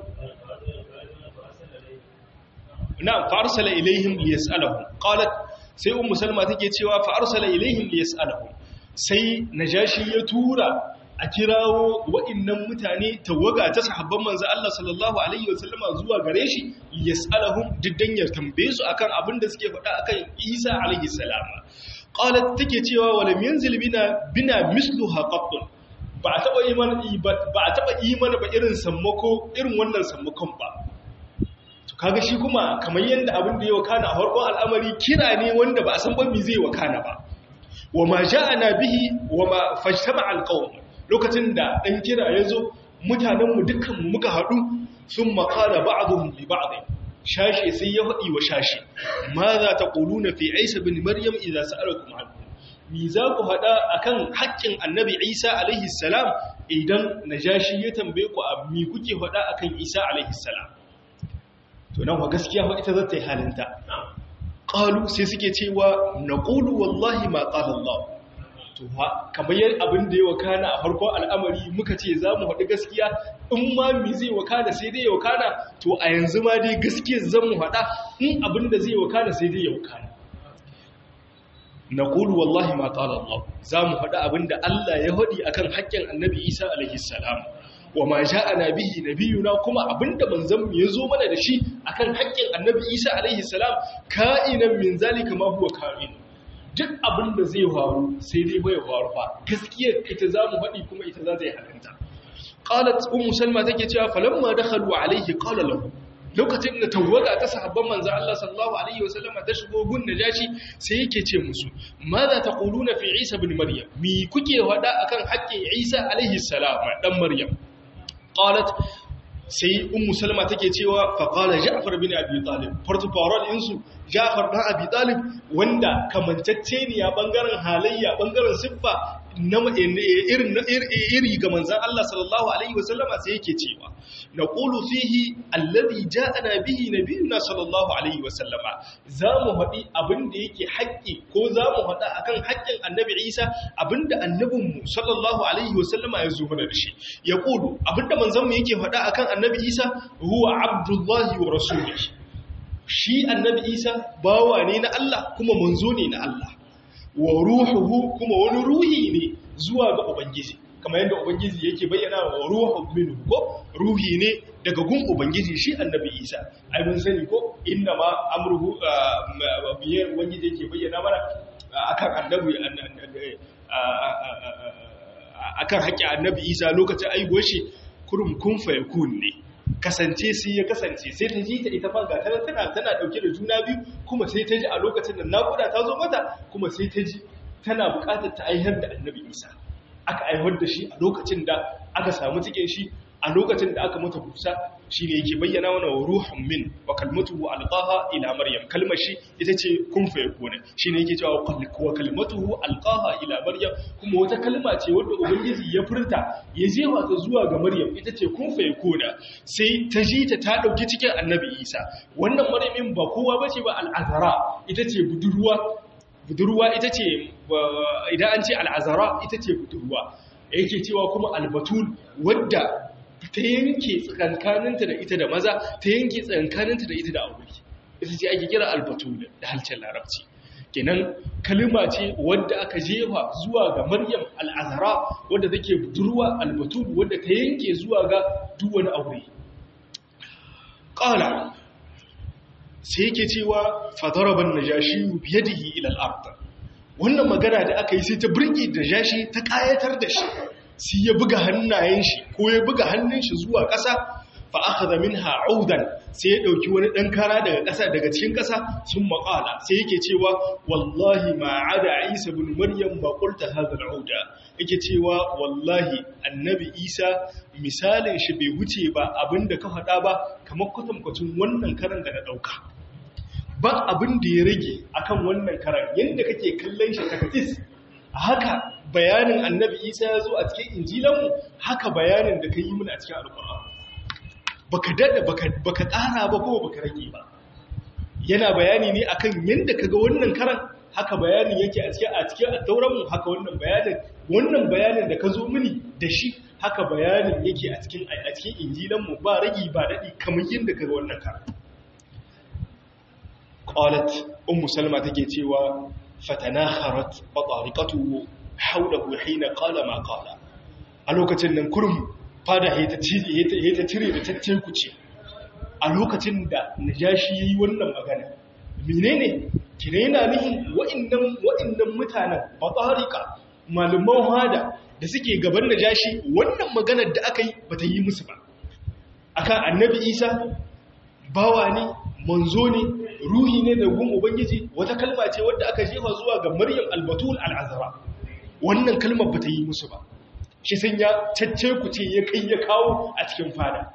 na'am fa arsala ilaihim liyas'alahum qalat sai ummu salma take cewa fa arsala ilaihim liyas'alahum sai najashi ya tura a kirawo wa'innan mutane tawaga ta sahabban manzo Allah sallallahu alaihi wasallama zuwa gare shi yas'alahum diddan ya tambaye su akan abin da suke faɗa akan Isa alaihi salam qalat take cewa walam yanzil bina bina misluha qatt ba a taba imani ba a taba imani ba irin sammako irin wannan sammakon ba to kaga shi kuma kamar yanda abin da ya wakana a farkon al'amari kira ne wanda ba a san ba me zai wakana ba wama ja'ana bihi wama fajtama alqawm lokacin da ɗan kira ya zo mutanenmu dukkanmu muka haɗu sun makala ba'adun li ba'adun shashe sai ya haɗi wa shashe ma za ta ƙulu na fi aisa bin maryam idan sa'arakun hannu mi za ku haɗa a kan haƙƙin annabi isa alaihi salam idan na jashi ya tambaye ku a mi kuke haɗa a kan isa alaihi salam to nan wa gaskiya ita za ta yi halinta ƙalu sai suke cewa na ƙulu wallahi ma ƙala Allah to kamar yin abin da ya wakana a farkon al'amari muka ce za mu haɗu gaskiya in ma mi zai wakana sai dai ya wakana to a yanzu ma dai gaskiya zan mu haɗa in abin da zai wakana sai dai ya wakana na ƙulu wallahi ma ƙala Allah za mu haɗu abin da Allah ya haɗi a kan haƙƙin annabi isa alaihi salam wa ma ja'ana bihi nabiyuna kuma abin da manzon mu ya zo mana da shi akan haƙƙin annabi isa alaihi salam ka'inan min zalika ma huwa ka'in duk abin da zai faru sai dai bai faru fa gaskiyar ita za mu faɗi kuma ita za ta yi halanta qalat ummu salma take cewa falamma dakhalu alayhi qala lahu lokacin da tawaga ta sahabban manzo Allah sallallahu alaihi wasallama ta shigo gun najashi sai yake ce musu madza taquluna fi isa ibn maryam mi kuke wada akan haƙƙin isa alaihi salam dan maryam qalat sai ummu salma take cewa fa qala ja'far bin abi talib portugal insu ja'far bin abi talib wanda kamantacce ne ya bangaren halayya bangaren siffa na irin iri ga manzon Allah sallallahu alaihi wasallama sai yake cewa naqulu fihi alladhi ja'ana bihi nabiyuna sallallahu alaihi wasallama zamu faɗi abinda yake haƙƙi ko zamu faɗa akan haƙƙin annabi Isa abinda annabinmu sallallahu alaihi wasallama ya zo mana da shi yaqulu abinda manzon mu yake faɗa akan annabi Isa huwa abdullahi wa rasuluhu shi annabi Isa bawa ne na Allah kuma manzo ne na Allah wa ruhuhu kuma wani ruhi ne zuwa ga ubangiji kamar yadda ubangiji yake bayyana wa ruhu minhu ko ruhi ne daga gun ubangiji shi annabi Isa ai mun sani ko inna ma amruhu biye ubangiji yake bayyana mana akan annabi akan haƙƙi annabi Isa lokacin aigo shi kurum kun fa yakun ne kasance sai ya kasance sai ta ji ta ita fa ga tana tana tana dauke da juna biyu kuma sai ta ji a lokacin da naƙuda ta zo mata kuma sai ta ji tana buƙatar ta aihar da annabi Isa aka aihar da shi a lokacin da aka samu cikin shi a lokacin da aka mata busa shine yake bayyana mana wa ruhun min wa kalmatuhu alqaha ila maryam kalmar shi ita ce kun fa yakuna shine yake cewa wa kalmatuhu alqaha ila maryam kuma wata kalma ce wanda ubangiji ya furta ya jefa ta zuwa ga maryam ita ce kun fa yakuna sai ta ji ta ta dauki cikin annabi Isa wannan maryamin ba kowa bace ba al'azara ita ce budurwa budurwa ita ce idan an ce al'azara ita ce budurwa yake cewa kuma albatul wadda ta yanke tsakankaninta da ita da maza ta yanke tsakankaninta da ita da aure ita ce ake kira albatul da halcin larabci kenan kalma ce wadda aka jefa zuwa ga maryam al'azara wadda take budurwa albatul wadda ta yanke zuwa ga duk wani aure qala sai yake cewa fadaraban najashi biyadihi ila al-ard wannan magana da aka yi sai ta burge da jashi ta kayatar da shi sai ya buga hannayen shi ko ya buga hannun shi zuwa ƙasa fa akhadha minha audan sai ya dauki wani dan kara daga ƙasa daga cikin ƙasa sun maƙala sai yake cewa wallahi ma ada Isa ibn Maryam ba qulta hadha al-auda yake cewa wallahi annabi Isa misalin shi bai wuce ba abinda ka faɗa ba kamar kwatankwacin wannan karan da na dauka ba abin da ya rage akan wannan karan yanda kake kallon shi takatis haka bayanin annabi Isa ya zo a cikin injilanmu haka bayanin da ka yi mana a cikin alƙur'ani baka dada baka baka ƙara ba ko baka rage ba. Yana bayani ne akan yanda kaga wannan karan haka bayanin yake a cikin a cikin at-tauran mu, haka wannan bayanin wannan bayanin da ka zo mini da shi haka bayanin yake a cikin a cikin injilan mu, ba ragi ba dadi kamar yanda kaga wannan karan. Qalat ummu salma take cewa fatanakharat batariqatuhu hawlahu hina qala ma qala. A lokacin nan kurum fada ta cire ta cire da taccen kuce a lokacin da Najashi yayi wannan magana. Menene kire yana nihin wa'annan wa'annan mutanen batariqa malaman hada da suke gaban Najashi, wannan maganar da aka yi bata yi musu ba akan Annabi Isa bawa ne, manzo ne, ruhi ne da gun Ubangiji, wata kalma ce wadda aka jefa zuwa ga Maryam al-Batul al-Azra. Wannan kalmar bata yi musu ba, shi sun ya cacce ku ce ya kai ya kawo a cikin fada.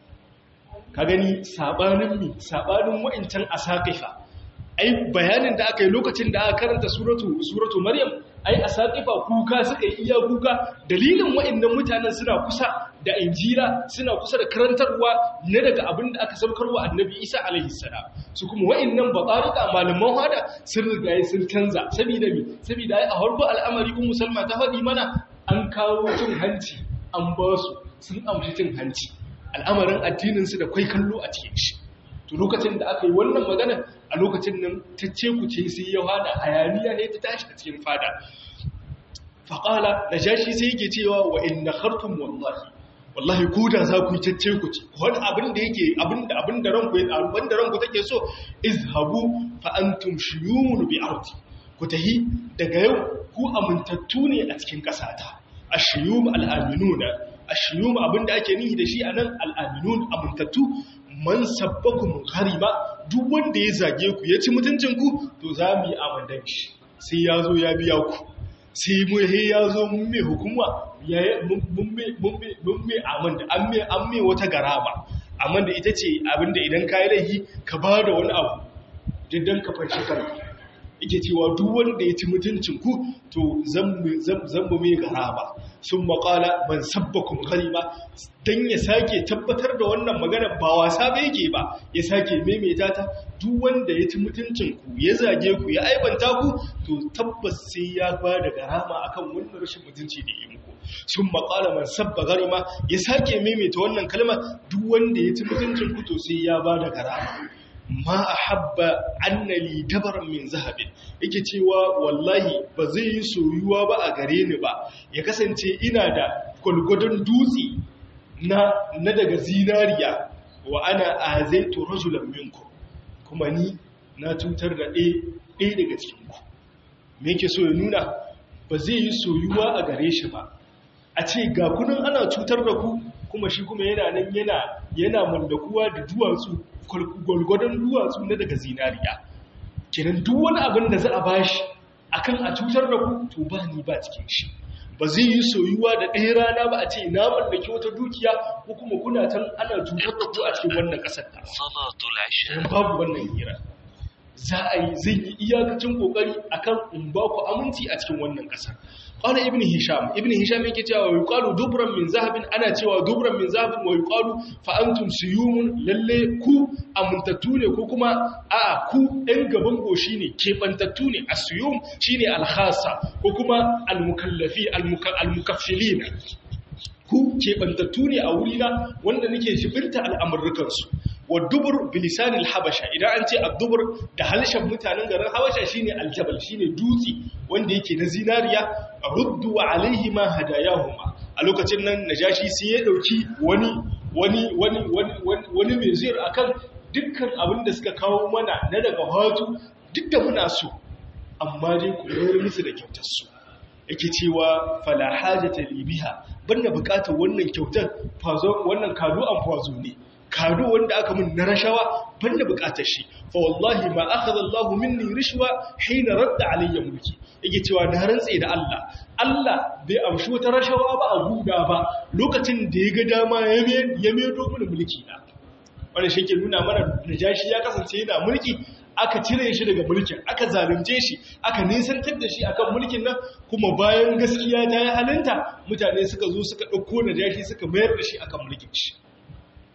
Ka gani sabanin mi sabanin wa'incan asaqifa. Ai bayanin da aka yi lokacin da aka karanta suratu suratu Maryam, ai asaqifa kuka suka yi iya kuka, dalilin wa'annan mutanen suna kusa da injila, suna kusa da karantarwa na daga abin da aka saukarwa Annabi Isa alaihi salam. Su kuma wa'annan batarika malaman hada sun riga sun canza saboda mi saboda ai a harbo al'amari kun musulma ta faɗi mana an kawo cin hanci an ba su sun amshi cin hanci, al'amarin addinin su da kai kallo a cikin shi. To lokacin da aka yi wannan magana a lokacin nan ta ce ku ce sai ya hada hayaniya ne ta tashi a cikin fada. Faqala Najashi sai yake cewa wa inna khartum wallahi wallahi ku da za ku yi cece ku ce wani abin da yake abin da abin da ranku abin da ranku take so izhabu fa antum shuyun bi ardi, ku tahi daga yau ku amintattu ne a cikin kasata. Ashiyum al-aminuna, ashiyum abin da ake nihi da shi anan al-aminun amintattu. Man sabbakum ghariba, duk wanda ya zage ku ya ci mutuncin ku to za mu yi amandan shi sai ya zo ya biya ku, sai mu he ya zo mun mai hukuma ya mun mai mun mai mun mai amanda an mai an mai wata garaba, amanda ita ce abinda idan kai laifi ka ba da wani abu diddan ka fanshi kanka. Yake cewa duk wanda ya ci mutuncin ku to zan zan mu mai garaba. Sun maƙala man sabbakum ghariba, dan ya sake tabbatar da wannan magana ba wasa ba yake ba, ya sake maimaita ta. Duk wanda ya ci mutuncin ku ya zage ku ya aibanta ku to tabbas sai ya ba da garama akan wannan rashin mutunci da yi muku. Sun maƙala man sabba gharima, ya sake maimaita wannan kalma, duk wanda ya ci mutuncin ku to sai ya ba da garama. Ma ahabba annali dabaran min zahabin, yake cewa wallahi ba zai yi soyuwa ba a gare ni ba ya kasance ina da kwalgwadon dutse na na daga zinariya wa ana azaitu rajulan minkum, kuma ni na cutar da ɗaya daga cikin ku. Me yake so ya nuna? Ba zai yi soyuwa a gare shi ba a ce ga kunan ana cutar da ku kuma shi kuma yana nan yana yana mallakuwa da duwatsu, gwalgwadon duwatsu na daga zinariya. Kenan duk wani abin da za a bashi akan a cutar da ku to ba ni ba cikin shi. Ba zai yi soyuwa da ɗaya rana ba a ce na mallaki wata dukiya ko kuma kuna tan ana cutar da ku a cikin wannan ƙasar ta. Babu wannan hira. Za a yi zai yi iyakacin kokari akan in ba ku aminci a cikin wannan ƙasar. Qala ibn Hisham, ibn Hisham yake cewa yuqalu dubran min zahabin, ana cewa dubran min zahabin wa yuqalu fa antum suyumun, lalle ku amintattu ne ko kuma a ku ɗan gaban goshi ne, kebantattu ne. As-suyum shine al-khassa ko kuma al-mukallafi al-mukaffilin, ku kebantattu ne a wurina wanda nake shibirta al'amurrukan su. Wa dubur bilisanil habasha, idan an ce ad-dubur da halshen mutanen garin habasha shine aljabal, shine dutse wanda yake na zinariya. Ruddu alaihi ma hadayahuma, a lokacin nan Najashi sai ya dauki wani wani wani wani wani mai zir akan dukkan abin da suka kawo mana na daga hatu, duk da muna so amma dai ku yi musu da kyautar su. Yake cewa fala hajata li biha, banda bukatar wannan kyautar fazo, wannan kado an fazo ne, kado wanda aka min na rashawa banda bukatar shi. Fa wallahi ma akhadha Allahu minni rishwa hina radda alayya mulki, yake cewa na rantse da Allah, Allah bai amshi wata rashawa ba a guda ba lokacin da ya ga dama ya medo mini mulki na. Wannan shi ke nuna mana Najashi ya kasance yana mulki, aka cire shi daga mulkin, aka zalunce shi, aka nisantar da shi akan mulkin nan, kuma bayan gaskiya ta yi halinta mutane suka zo suka ɗauko Najashi suka mayar da shi akan mulkin shi.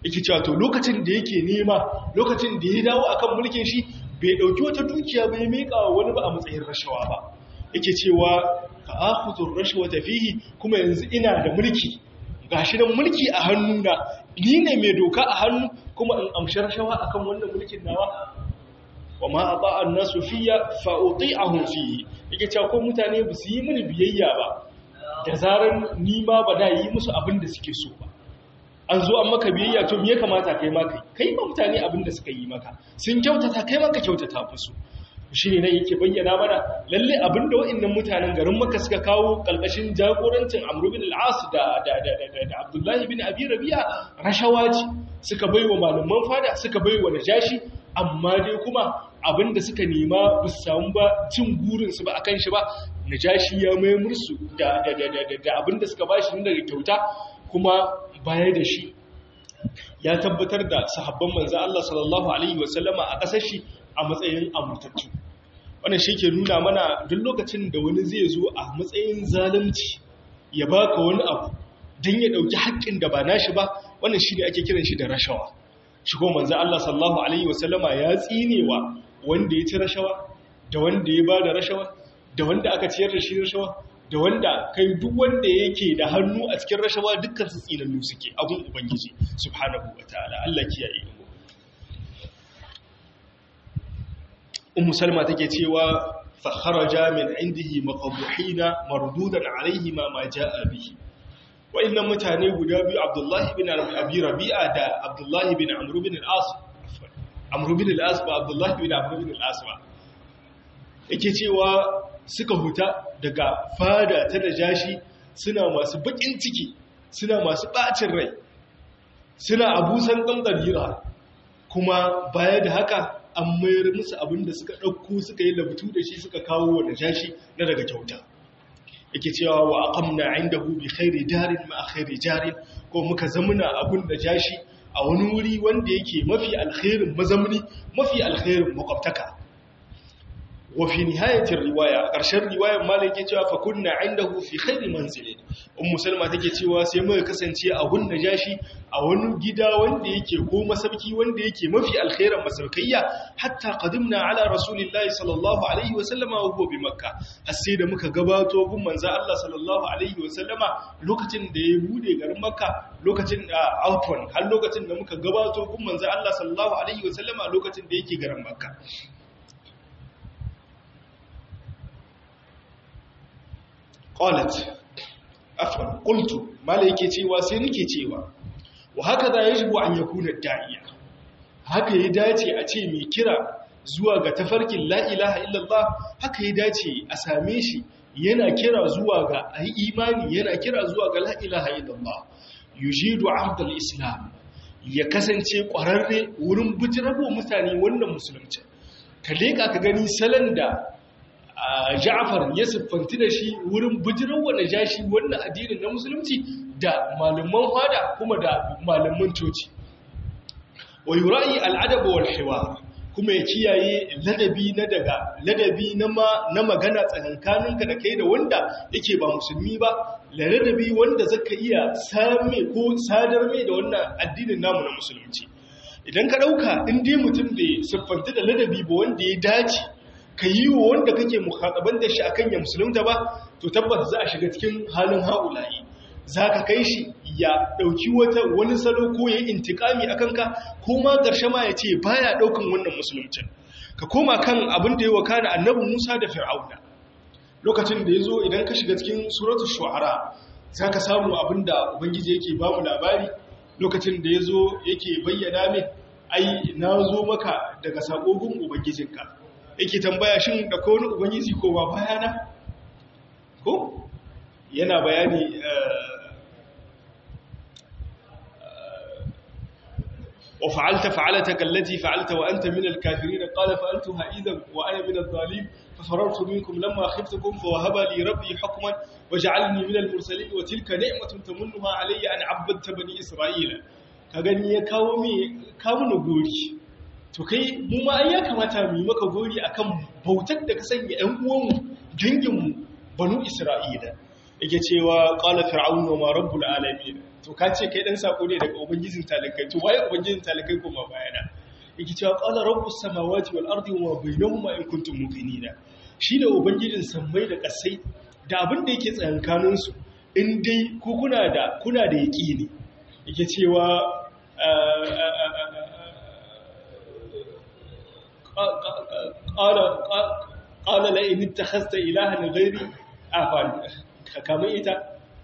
yake cewa to lokacin da yake nema lokacin da ya dawo akan mulkin shi bai dauki wata dukiya bai mika wa wani ba a matsayin rashawa ba yake cewa ka akhudhu rashwata fihi kuma yanzu ina da mulki gashi nan mulki a hannuna ni ne mai doka a hannu kuma in amshi rashawa akan wannan mulkin nawa wa ma ata'a an-nasu fiyya fa uti'ahum fihi yake cewa ko mutane ba su yi mini biyayya ba da zaran ni ma ba da yi musu abin da suke so ba an zo an maka biyayya to me ya kamata kai ma kai kai ba mutane abin da suka yi maka sun kyautata kai maka kyautata musu shine nan yake bayyana mana lalle abin da wa'annan mutanen garin Makka suka kawo kalkashin jagorancin Amr bin al-As da da da da Abdullah bin Abi Rabi'a rashawa ce suka baiwa malaman fada suka baiwa Najashi amma dai kuma abinda suka nema ba su samu ba cin burinsu ba akan shi ba Najashi ya mai mursu da da da da, da abinda suka bashi daga kyauta kuma baya da shi ya tabbatar da sahabban manzo Allah sallallahu alaihi wasallama a kasar shi a matsayin amurtattu wannan shi ke nuna mana duk lokacin da wani zai zo a matsayin zalunci ya baka wani abu don ya dauki haƙƙin da ba nashi ba wannan shi ne ake kiran shi da rashawa shi ko manzo Allah sallallahu alaihi wasallama ya tsinewa wanda ya ci rashawa da wanda ya bada rashawa da wanda aka ciyar da shi rashawa da wanda kai duk wanda yake da hannu a cikin rashawa dukkan su tsinannu suke abun ubangiji subhanahu wataala Allah kiyaye mu ummu salma take cewa fa kharaja min indihi maqbuhina mardudan alayhi ma ma jaa bihi wa'annan mutane guda biyu Abdullahi bin Abi Rabi'a da Abdullahi bin Amr bin al-As Amr bin al-As ba Abdullahi bin Amr bin al-As ba yake cewa suka huta daga fada ta Najashi suna masu bakin ciki suna masu bacin rai suna abusan kamdarira kuma baya da haka an mayar musu abinda suka dauko suka yi labutu da shi suka kawo wa Najashi na daga kyauta yake cewa wa aqamna indahu bi khairi darin ma khairi jarin ko muka zamuna abun da jashi a wani wuri wanda yake mafi alkhairin mazamni mafi alkhairin makwabtaka wa fi nihayatir riwaya karshen riwayar malik yake cewa fa kunna indahu fi khairi manzilin ummu salma take cewa sai muka kasance a gun najashi a wani gida wanda yake ko masauki wanda yake mafi alkhairin masaukayya hatta qadimna ala rasulillahi sallallahu alaihi wa sallama wa huwa bi makkah har sai da muka gabato gun manzo Allah sallallahu alaihi wa sallama lokacin da ya bude garin makka lokacin da outwan har lokacin da muka gabato gun manzo Allah sallallahu alaihi wa sallama lokacin da yake garin makka qalat afwan qultu mala yake cewa sai nake cewa wa haka da yajibu an yakuna da'iya haka ya dace a ce mai kira zuwa ga tafarkin la ilaha illallah haka ya dace a same shi yana kira zuwa ga ayi imani yana kira zuwa ga la ilaha illallah yujidu ardal islam ya kasance kwararre wurin bijirabo mutane wannan musulunci ka leka ka gani salon da Ja'far ya siffanti da shi wurin bijiran wanda jashi wannan addinin na musulunci da malaman fada kuma da malaman coci. Wa yura'i al'adab wal hiwar kuma ya kiyaye ladabi na daga ladabi na ma na magana tsakankaninka da kai da wanda yake ba musulmi ba, la ladabi wanda zaka iya same ko sadar mai da wannan addinin namu na musulunci. Idan ka dauka in dai mutum da siffanti da ladabi ba wanda ya dace ka yi wa wanda kake mukhataban da shi akan ya musulunta ba to tabbata za a shiga cikin halin haulayi za ka kai shi ya ɗauki wata wani salo ko ya yi intikami a kanka ko ma ƙarshe ma ya ce ba ya ɗaukan wannan musuluncin ka koma kan abin da ya waka da annabi musa da fir'auna lokacin da ya zo idan ka shiga cikin suratul shu'ara za ka samu abin da ubangiji yake ba mu labari lokacin da ya zo yake bayyana min ai na zo maka daga saƙoƙin ubangijinka yake tambaya shin da ko wani ubangiji ko ba bayana ko yana bayani wa fa'alta fa'alataka allati fa'alta wa anta min al-kafirin qala fa'altuha idhan wa ana min adh-dhalimin fa farartu minkum lamma khiftukum fa wahaba li rabbi hukman waj'alni min al-mursalin wa tilka ni'matun tamunnuha alayya an 'abbadta bani isra'ila ka gani ya kawo mi kawo na gori to kai mu ma ya kamata mu yi maka gori akan bautar da ka sanya ƴan uwanmu danginmu banu Isra'ila yake cewa qala fir'aun wa ma rabbul alamin to kace kai dan sako ne daga ubangijin talakai to waye ubangijin talakai kuma bayana yake cewa qala rabbus samawati wal ardi wa bainahuma in kuntum muqinina shine ubangijin sammai da kasai da abin da yake tsakankanin su in dai ku kuna da kuna da yaqini yake cewa qala qala la in ittakhadhta ilahan ghairi afan kamar ita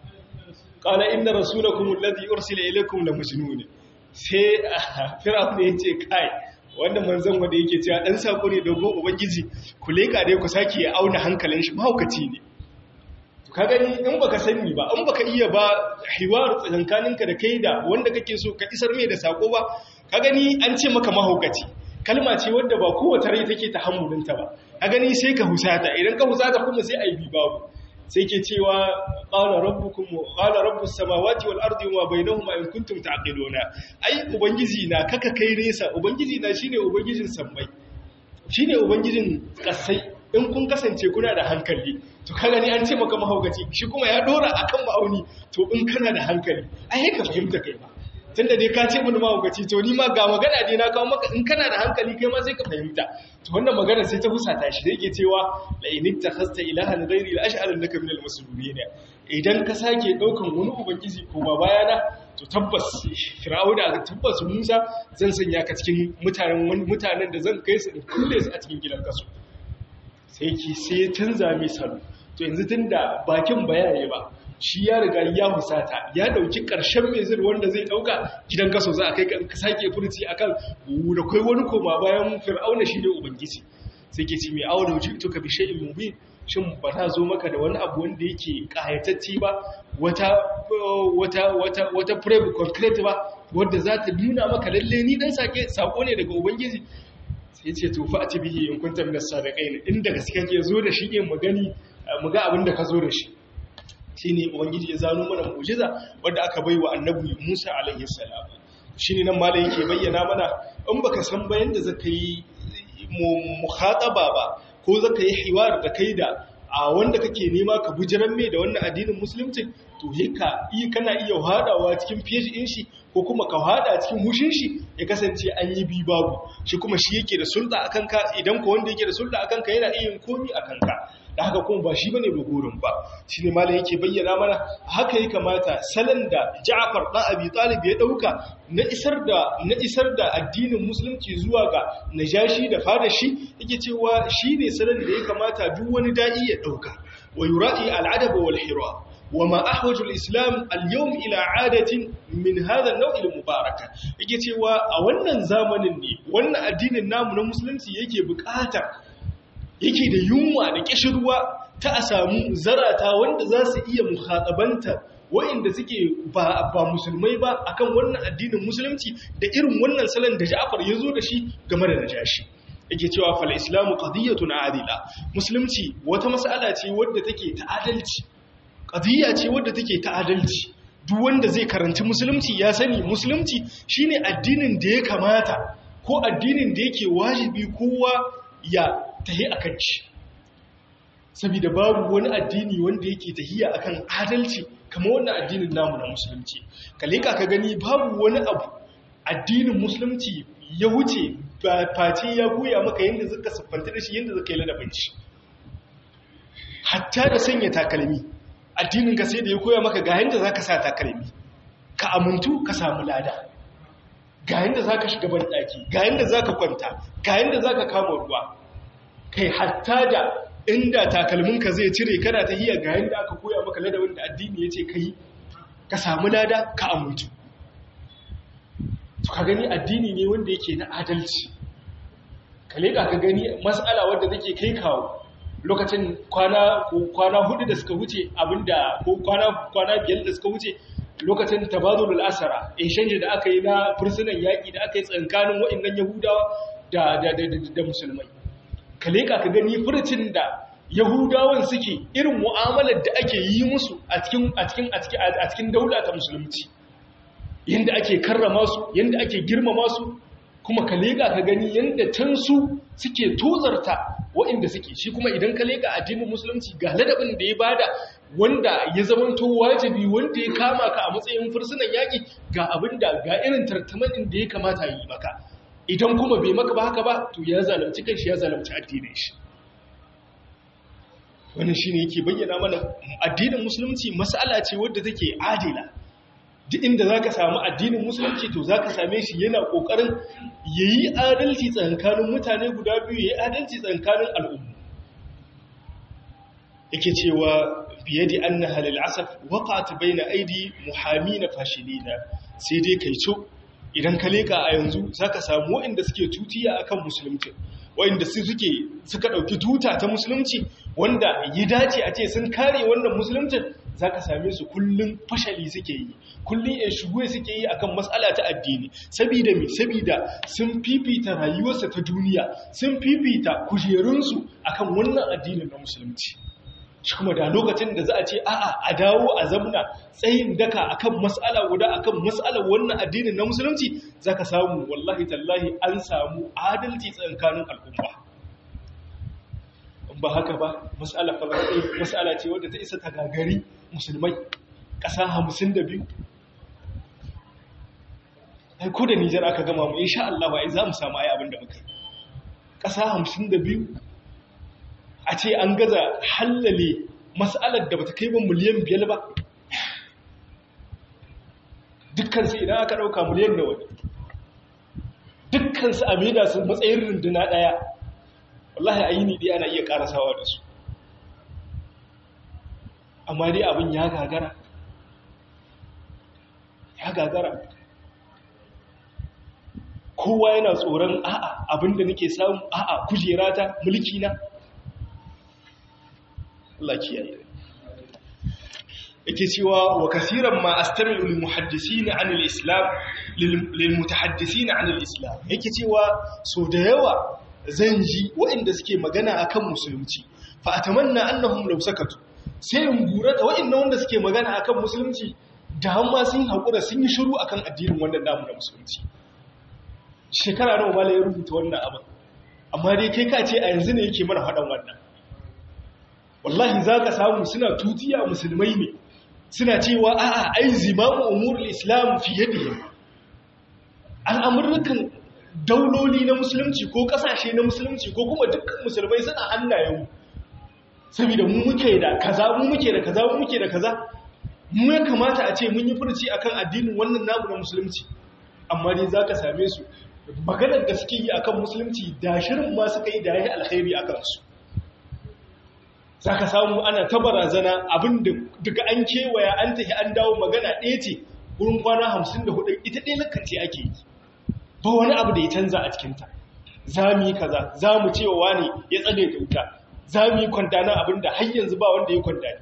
qala inna rasulakum alladhi ursila ilaykum la majnun sai fir'aun ne yace kai wanda manzon wanda yake cewa dan sako ne dogo ubangiji ku leka dai ku sake auna hankalin shi mahaukaci ne to ka gani in baka sani ba in baka iya ba hiwar tsakankaninka da kai da wanda kake so ka isar mai da sako ba ka gani an ce maka mahaukaci kalma ce wadda ba kowace rai take ta hammulinta ba ka gani sai ka husata idan ka husata kuma sai ai bi babu sai ke cewa qala rabbukum qala rabbus samawati wal ardi wa bainahuma in kuntum ta'qiluna ai ubangiji na kaka kai nesa ubangiji na shine ubangijin sammai shine ubangijin kasai in kun kasance kuna da hankali to kaga ni an ce maka mahaukaci shi kuma ya dora akan ma'auni to in kana da hankali ai ka fahimta kai ba tunda dai ka ce mun mahaukaci to ni ma ga magana dai na kawo maka in kana da hankali kai ma sai ka fahimta to wannan magana sai ta husata shi da yake cewa la in takhasta ilahan ghairi la ash'alannaka min al-muslimin idan ka sake daukan wani ubangiji ko ba bayana to tabbas fir'auna ga tabbas Musa zan sanya ka cikin mutanen wani mutanen da zan kai su in kulle su a cikin gidan kaso sai ki sai canza mai salo to yanzu tunda bakin bayani ba shi ya riga ya husata ya dauki karshen mai zir wanda zai dauka gidan kaso za a kai ka sake furci akan da kai wani koma bayan fir'auna shine ubangiji sai ke ci mai auna wuce to ka bi shay'in mubin shin ba ta zo maka da wani abu wanda yake kayatacce ba wata wata wata wata proof concrete ba wanda za ta nuna maka lalle ni dan sake sako ne daga ubangiji sai ce to fa ati bihi in kunta min as-sadiqin inda gaskiya ke zo da shi in magani mu ga abin da ka zo da shi shine ubangiji ya zano mana mu'jiza wanda aka baiwa annabi Musa alaihi salam shine nan malai yake bayyana mana in baka san bayan da zaka yi mukhataba ba ko zaka yi hiwar da kai da a wanda kake nema ka bujiran mai da wannan addinin musulunci to hika yi kana iya hadawa cikin page din shi ko kuma ka hada cikin hushin shi ya kasance an yi bi babu shi kuma shi yake da sulta akan ka idan ko wanda yake da sulta akan ka yana iya yin komi akan ka da haka kuma ba shi bane bugurin ba shine malai yake bayyana mana haka ya kamata salan da Ja'far dan Abi Talib ya dauka na isar da na isar da addinin musulunci zuwa ga Najashi da Fadashi yake cewa shine salan da ya kamata duk wani da'i ya dauka wa yura'i al-adab wal hira وما أحوج الإسلام اليوم إلى عادة من هذا النوع المباركة yake cewa a wannan zamanin ne wannan addinin namu na musulunci yake bukata yake da yunwa da kishirwa ta a samu zarata wanda za su iya muhatabanta wa'inda suke ba ba musulmai ba akan wannan addinin musulunci da irin wannan salon da Ja'far ya zo da shi game da Najashi yake cewa fal islamu qadiyatun adila musulunci wata mas'ala ce wadda take ta adalci qadiyya ce wadda take ta adalci duk wanda zai karanci musulunci ya sani musulunci shine addinin da ya kamata ko addinin da yake wajibi kowa ya tahi akan shi saboda babu wani addini wanda yake tahiya akan adalci kamar wannan addinin namu na musulunci kalika ka gani babu wani abu addinin musulunci ya wuce ba face ya goya maka yanda zaka siffanta da shi yanda zaka yi ladabin shi hatta da sanya takalmi addinin ka sai da ya koya maka ga yanda zaka sa takalmi ka amuntu ka samu lada ga yanda zaka shiga ban daki ga yanda zaka kwanta ga yanda zaka kama ruwa kai hatta da inda takalmin ka zai cire kana tahiyya ga yanda aka koya maka ladabin da addini yace kai ka samu lada ka amuntu to ka gani addini ne wanda yake na adalci kale ka gani mas'ala wanda take kai kawo lokacin kwana kwana hudu da suka wuce abinda ko kwana kwana biyar da suka wuce lokacin tabadulul asara exchange da aka yi na fursunan yaki da aka yi tsankanin wa'annan yahudawa da da da, da musulmai kale ka gani furcin da yahudawan suke irin mu'amalar da ake yi musu a cikin a cikin a cikin a cikin daula ta musulunci yanda ake karrama su yanda ake girmama su kuma ka lega ka gani yanda tansu suke tozarta waɗanda suke shi kuma idan ka lega addinin musulunci ga ladabin da ya bada wanda ya zamanto wajibi wanda ya kama ka a matsayin fursunan yaƙi ga abinda ga irin tartamanin da ya kamata yi maka idan kuma bai maka ba haka ba to ya zalunci kanshi ya zalunci addinin shi wannan shine yake bayyana mana addinin musulunci mas'ala ce wadda take adila duk inda zaka samu addinin musulunci to zaka same shi yana kokarin yayi adalci tsakanin mutane guda biyu yayi adalci tsakanin al'umma yake cewa biyadi annaha lil asaf waqa'at bayna aidi muhamina fashilina sai dai kai co idan ka leka a yanzu zaka samu waɗanda suke tutiya akan musulunci waɗanda su suke suka dauki tuta ta musulunci wanda ya dace a ce sun kare wannan musuluncin zaka same su kullun fashali suke yi kullun yan shugo suke yi akan mas'ala ta addini saboda me saboda sun fifita rayuwarsa ta duniya sun fifita kujerunsu akan wannan addinin na musulunci shi kuma da lokacin da za a ce a'a a dawo a zamna tsayin daka akan mas'ala guda akan mas'alar wannan addinin na musulunci zaka samu wallahi tallahi an samu adalci tsakanin al'umma ba haka ba mas'ala falastin mas'ala ce wadda ta isa ta gagari musulmai ƙasa hamsin da biyu ai ko da Nijar aka gama mu insha Allah ai za mu samu ai abin da muka ƙasa hamsin da biyu a ce an gaza hallale mas'alar da bata kai ba miliyan biyar ba dukkan su idan aka dauka miliyan nawa dukkan su amida su matsayin runduna daya wallahi ayini dai ana iya karasawa da su amma dai abin ya gagara ya gagara kowa yana tsoron a'a abinda nake samu a'a kujerata mulki na Allah kiyaye yake cewa wa kaseeran ma astami'u lil muhaddisin 'an al-islam lil mutahaddisin 'an al-islam yake cewa so da yawa zan ji waɗanda suke magana akan musulunci fa atamanna annahum law sakatu sai in gurata waɗanda wanda suke magana akan musulunci da amma sun hakura sun yi shiru akan addinin wannan namu na musulunci shekara nawa mala ya rubuta wannan abin amma dai kai ka ce a yanzu ne yake mana faɗan wannan wallahi zaka samu suna tutiya musulmai ne suna cewa a'a ai zimamu umurul islam fi yadihim al'amuran dauloli na musulunci ko kasashe na musulunci ko kuma dukkan musulmai suna hannayenmu saboda mu muke da kaza mu muke da kaza mu muke da kaza mu ya kamata a ce mun yi furci akan addinin wannan namu na musulunci amma dai zaka same su maganar da suke yi akan musulunci da shirin ma suka yi da yayi alkhairi akan su zaka samu ana ta barazana abinda daga an kewaya an tafi an dawo magana ɗaya ce gurin kwana hamsin da hudu ita ɗaya lakance ake yi ba wani abu da ya canza a cikinta za mu yi kaza za mu cewa wani ya tsane da wuta za mu yi kwandana abinda har yanzu ba wanda ya kwandani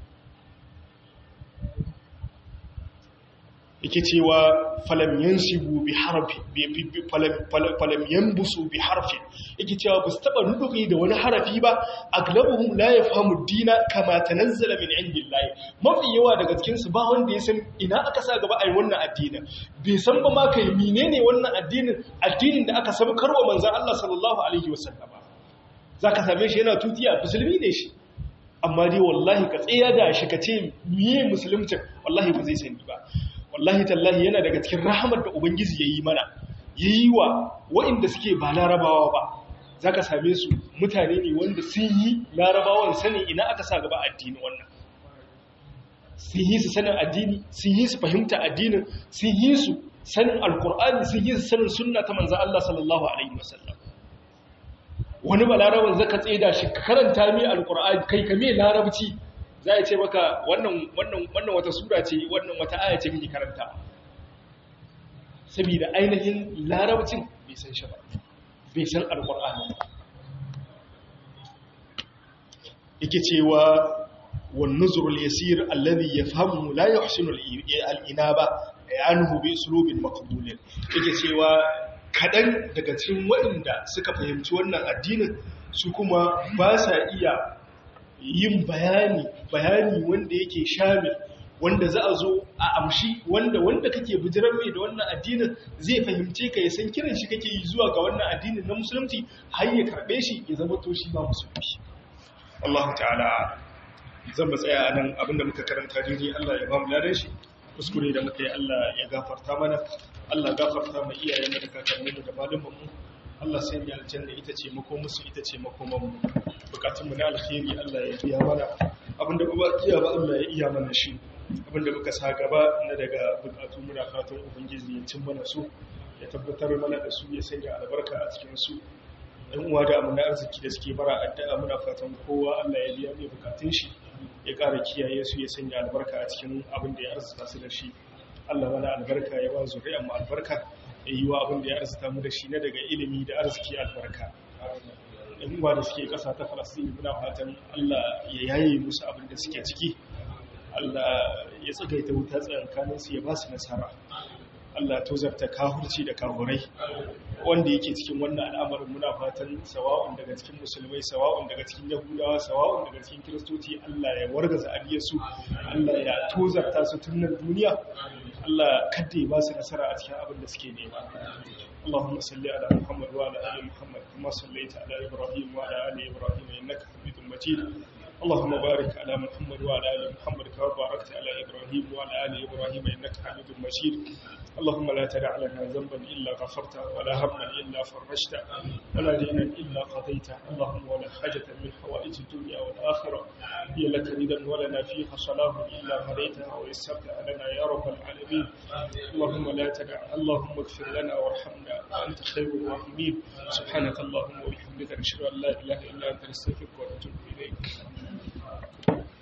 yake cewa falam yansibu bi harfi falam yanbusu bi harfi yake cewa ba su taba nuduki da wani harafi ba aglabuhum la yafhamu dina kama tanazzala min indillahi mafi yawa daga cikin su ba wanda ya san ina aka sa gaba ai wannan addinin bai san ba ma kai menene wannan addinin addinin da aka sabkarwa manzon Allah sallallahu alaihi wasallam zaka same shi yana tutiya musulmi ne shi amma dai wallahi ka tsaya da shi ka ce miye musulunci wallahi ba zai sani ba wallahi tallahi yana daga cikin rahamar da ubangiji yayi mana yayi wa waɗanda suke ba larabawa ba zaka same su mutane ne wanda sun yi larabawan sani ina aka sa gaba addini wannan sun yi su sanin addini sun yi su fahimta addinin sun yi su sanin alkur'ani sun yi su sanin sunna ta manzon Allah sallallahu alaihi wasallam wani balaraban zaka tseda shi karanta mi alkur'ani kai kame larabci za a ce maka wannan wannan wannan wata sura ce wannan wata aya ce kake karanta saboda ainihin larabcin bai san shi ba bai san alqur'ani yake cewa wan nuzur al yasir alladhi yafhamu la yuhsinu al inaba yanhu bi uslubin maqbul yake cewa kadan daga cikin waɗanda suka fahimci wannan addinin su kuma ba sa iya yin bayani bayani wanda yake shamil wanda za a zo a amshi wanda wanda kake bijiran mai da wannan addinin zai fahimce ka ya san kiran shi kake yi zuwa ga wannan addinin na musulunci har ya karbe shi ya zama to shi ba musulmi Allah ta'ala zan mu tsaya a nan abinda muka karanta daidai Allah ya ba mu ladan shi kuskure da muka yi Allah ya gafarta mana Allah gafarta mu iyayen da kakanninmu da malamanmu Allah sai ya aljanna ita ce makomusu ita ce makomanmu bukatun mu na alkhairi Allah ya biya mana abinda ba iya ba Allah ya iya mana shi abinda muka sa gaba na daga bukatu muna fatan ubangiji ya cin mana su ya tabbatar mana da su ya sanya albarka a cikin su ɗan uwa da amana arziki da suke bara addu'a muna fatan kowa Allah ya biya mai bukatun shi ya ƙara kiyaye su ya sanya albarka a cikin abin da ya arzuta su da shi Allah mana albarka ya ba zuriyar mu albarka ya yi wa abin da ya arzuta mu da shi na daga ilimi da arziki albarka ɗan uwa da suke ƙasa ta Falastin muna fatan Allah ya yaye musu abin da suke ciki Allah ya tsagaita wuta tsakankanin su ya ba su nasara Allah tozarta kahurci da kahurai wanda yake cikin wannan al'amarin muna fatan sawa'un daga cikin musulmai sawa'un daga cikin yahudawa sawa'un daga cikin kiristoci Allah ya wargaza aliyarsu Allah ya tozarta su tun nan duniya Allah kada ya ba su nasara a cikin abin da suke nema اللهم صل على محمد وعلى ال محمد كما صليت على ابراهيم وعلى ال ابراهيم انك حميد مجيد اللهم بارك على محمد وعلى ال محمد كما باركت على ابراهيم وعلى ال ابراهيم انك حميد مجيد اللهم لا تدع لنا ذنبا الا غفرته ولا هما الا فرجته ولا دينا الا قضيته اللهم ولا حاجه من حوائج الدنيا والاخره هي لك رضا ولنا فيها صلاه الا قضيتها ويسرتها لنا يا رب العالمين اللهم لا تدع اللهم اغفر لنا وارحمنا وانت خير الراحمين سبحانك اللهم وبحمدك نشهد ان لا اله الا انت نستغفرك ونتوب اليك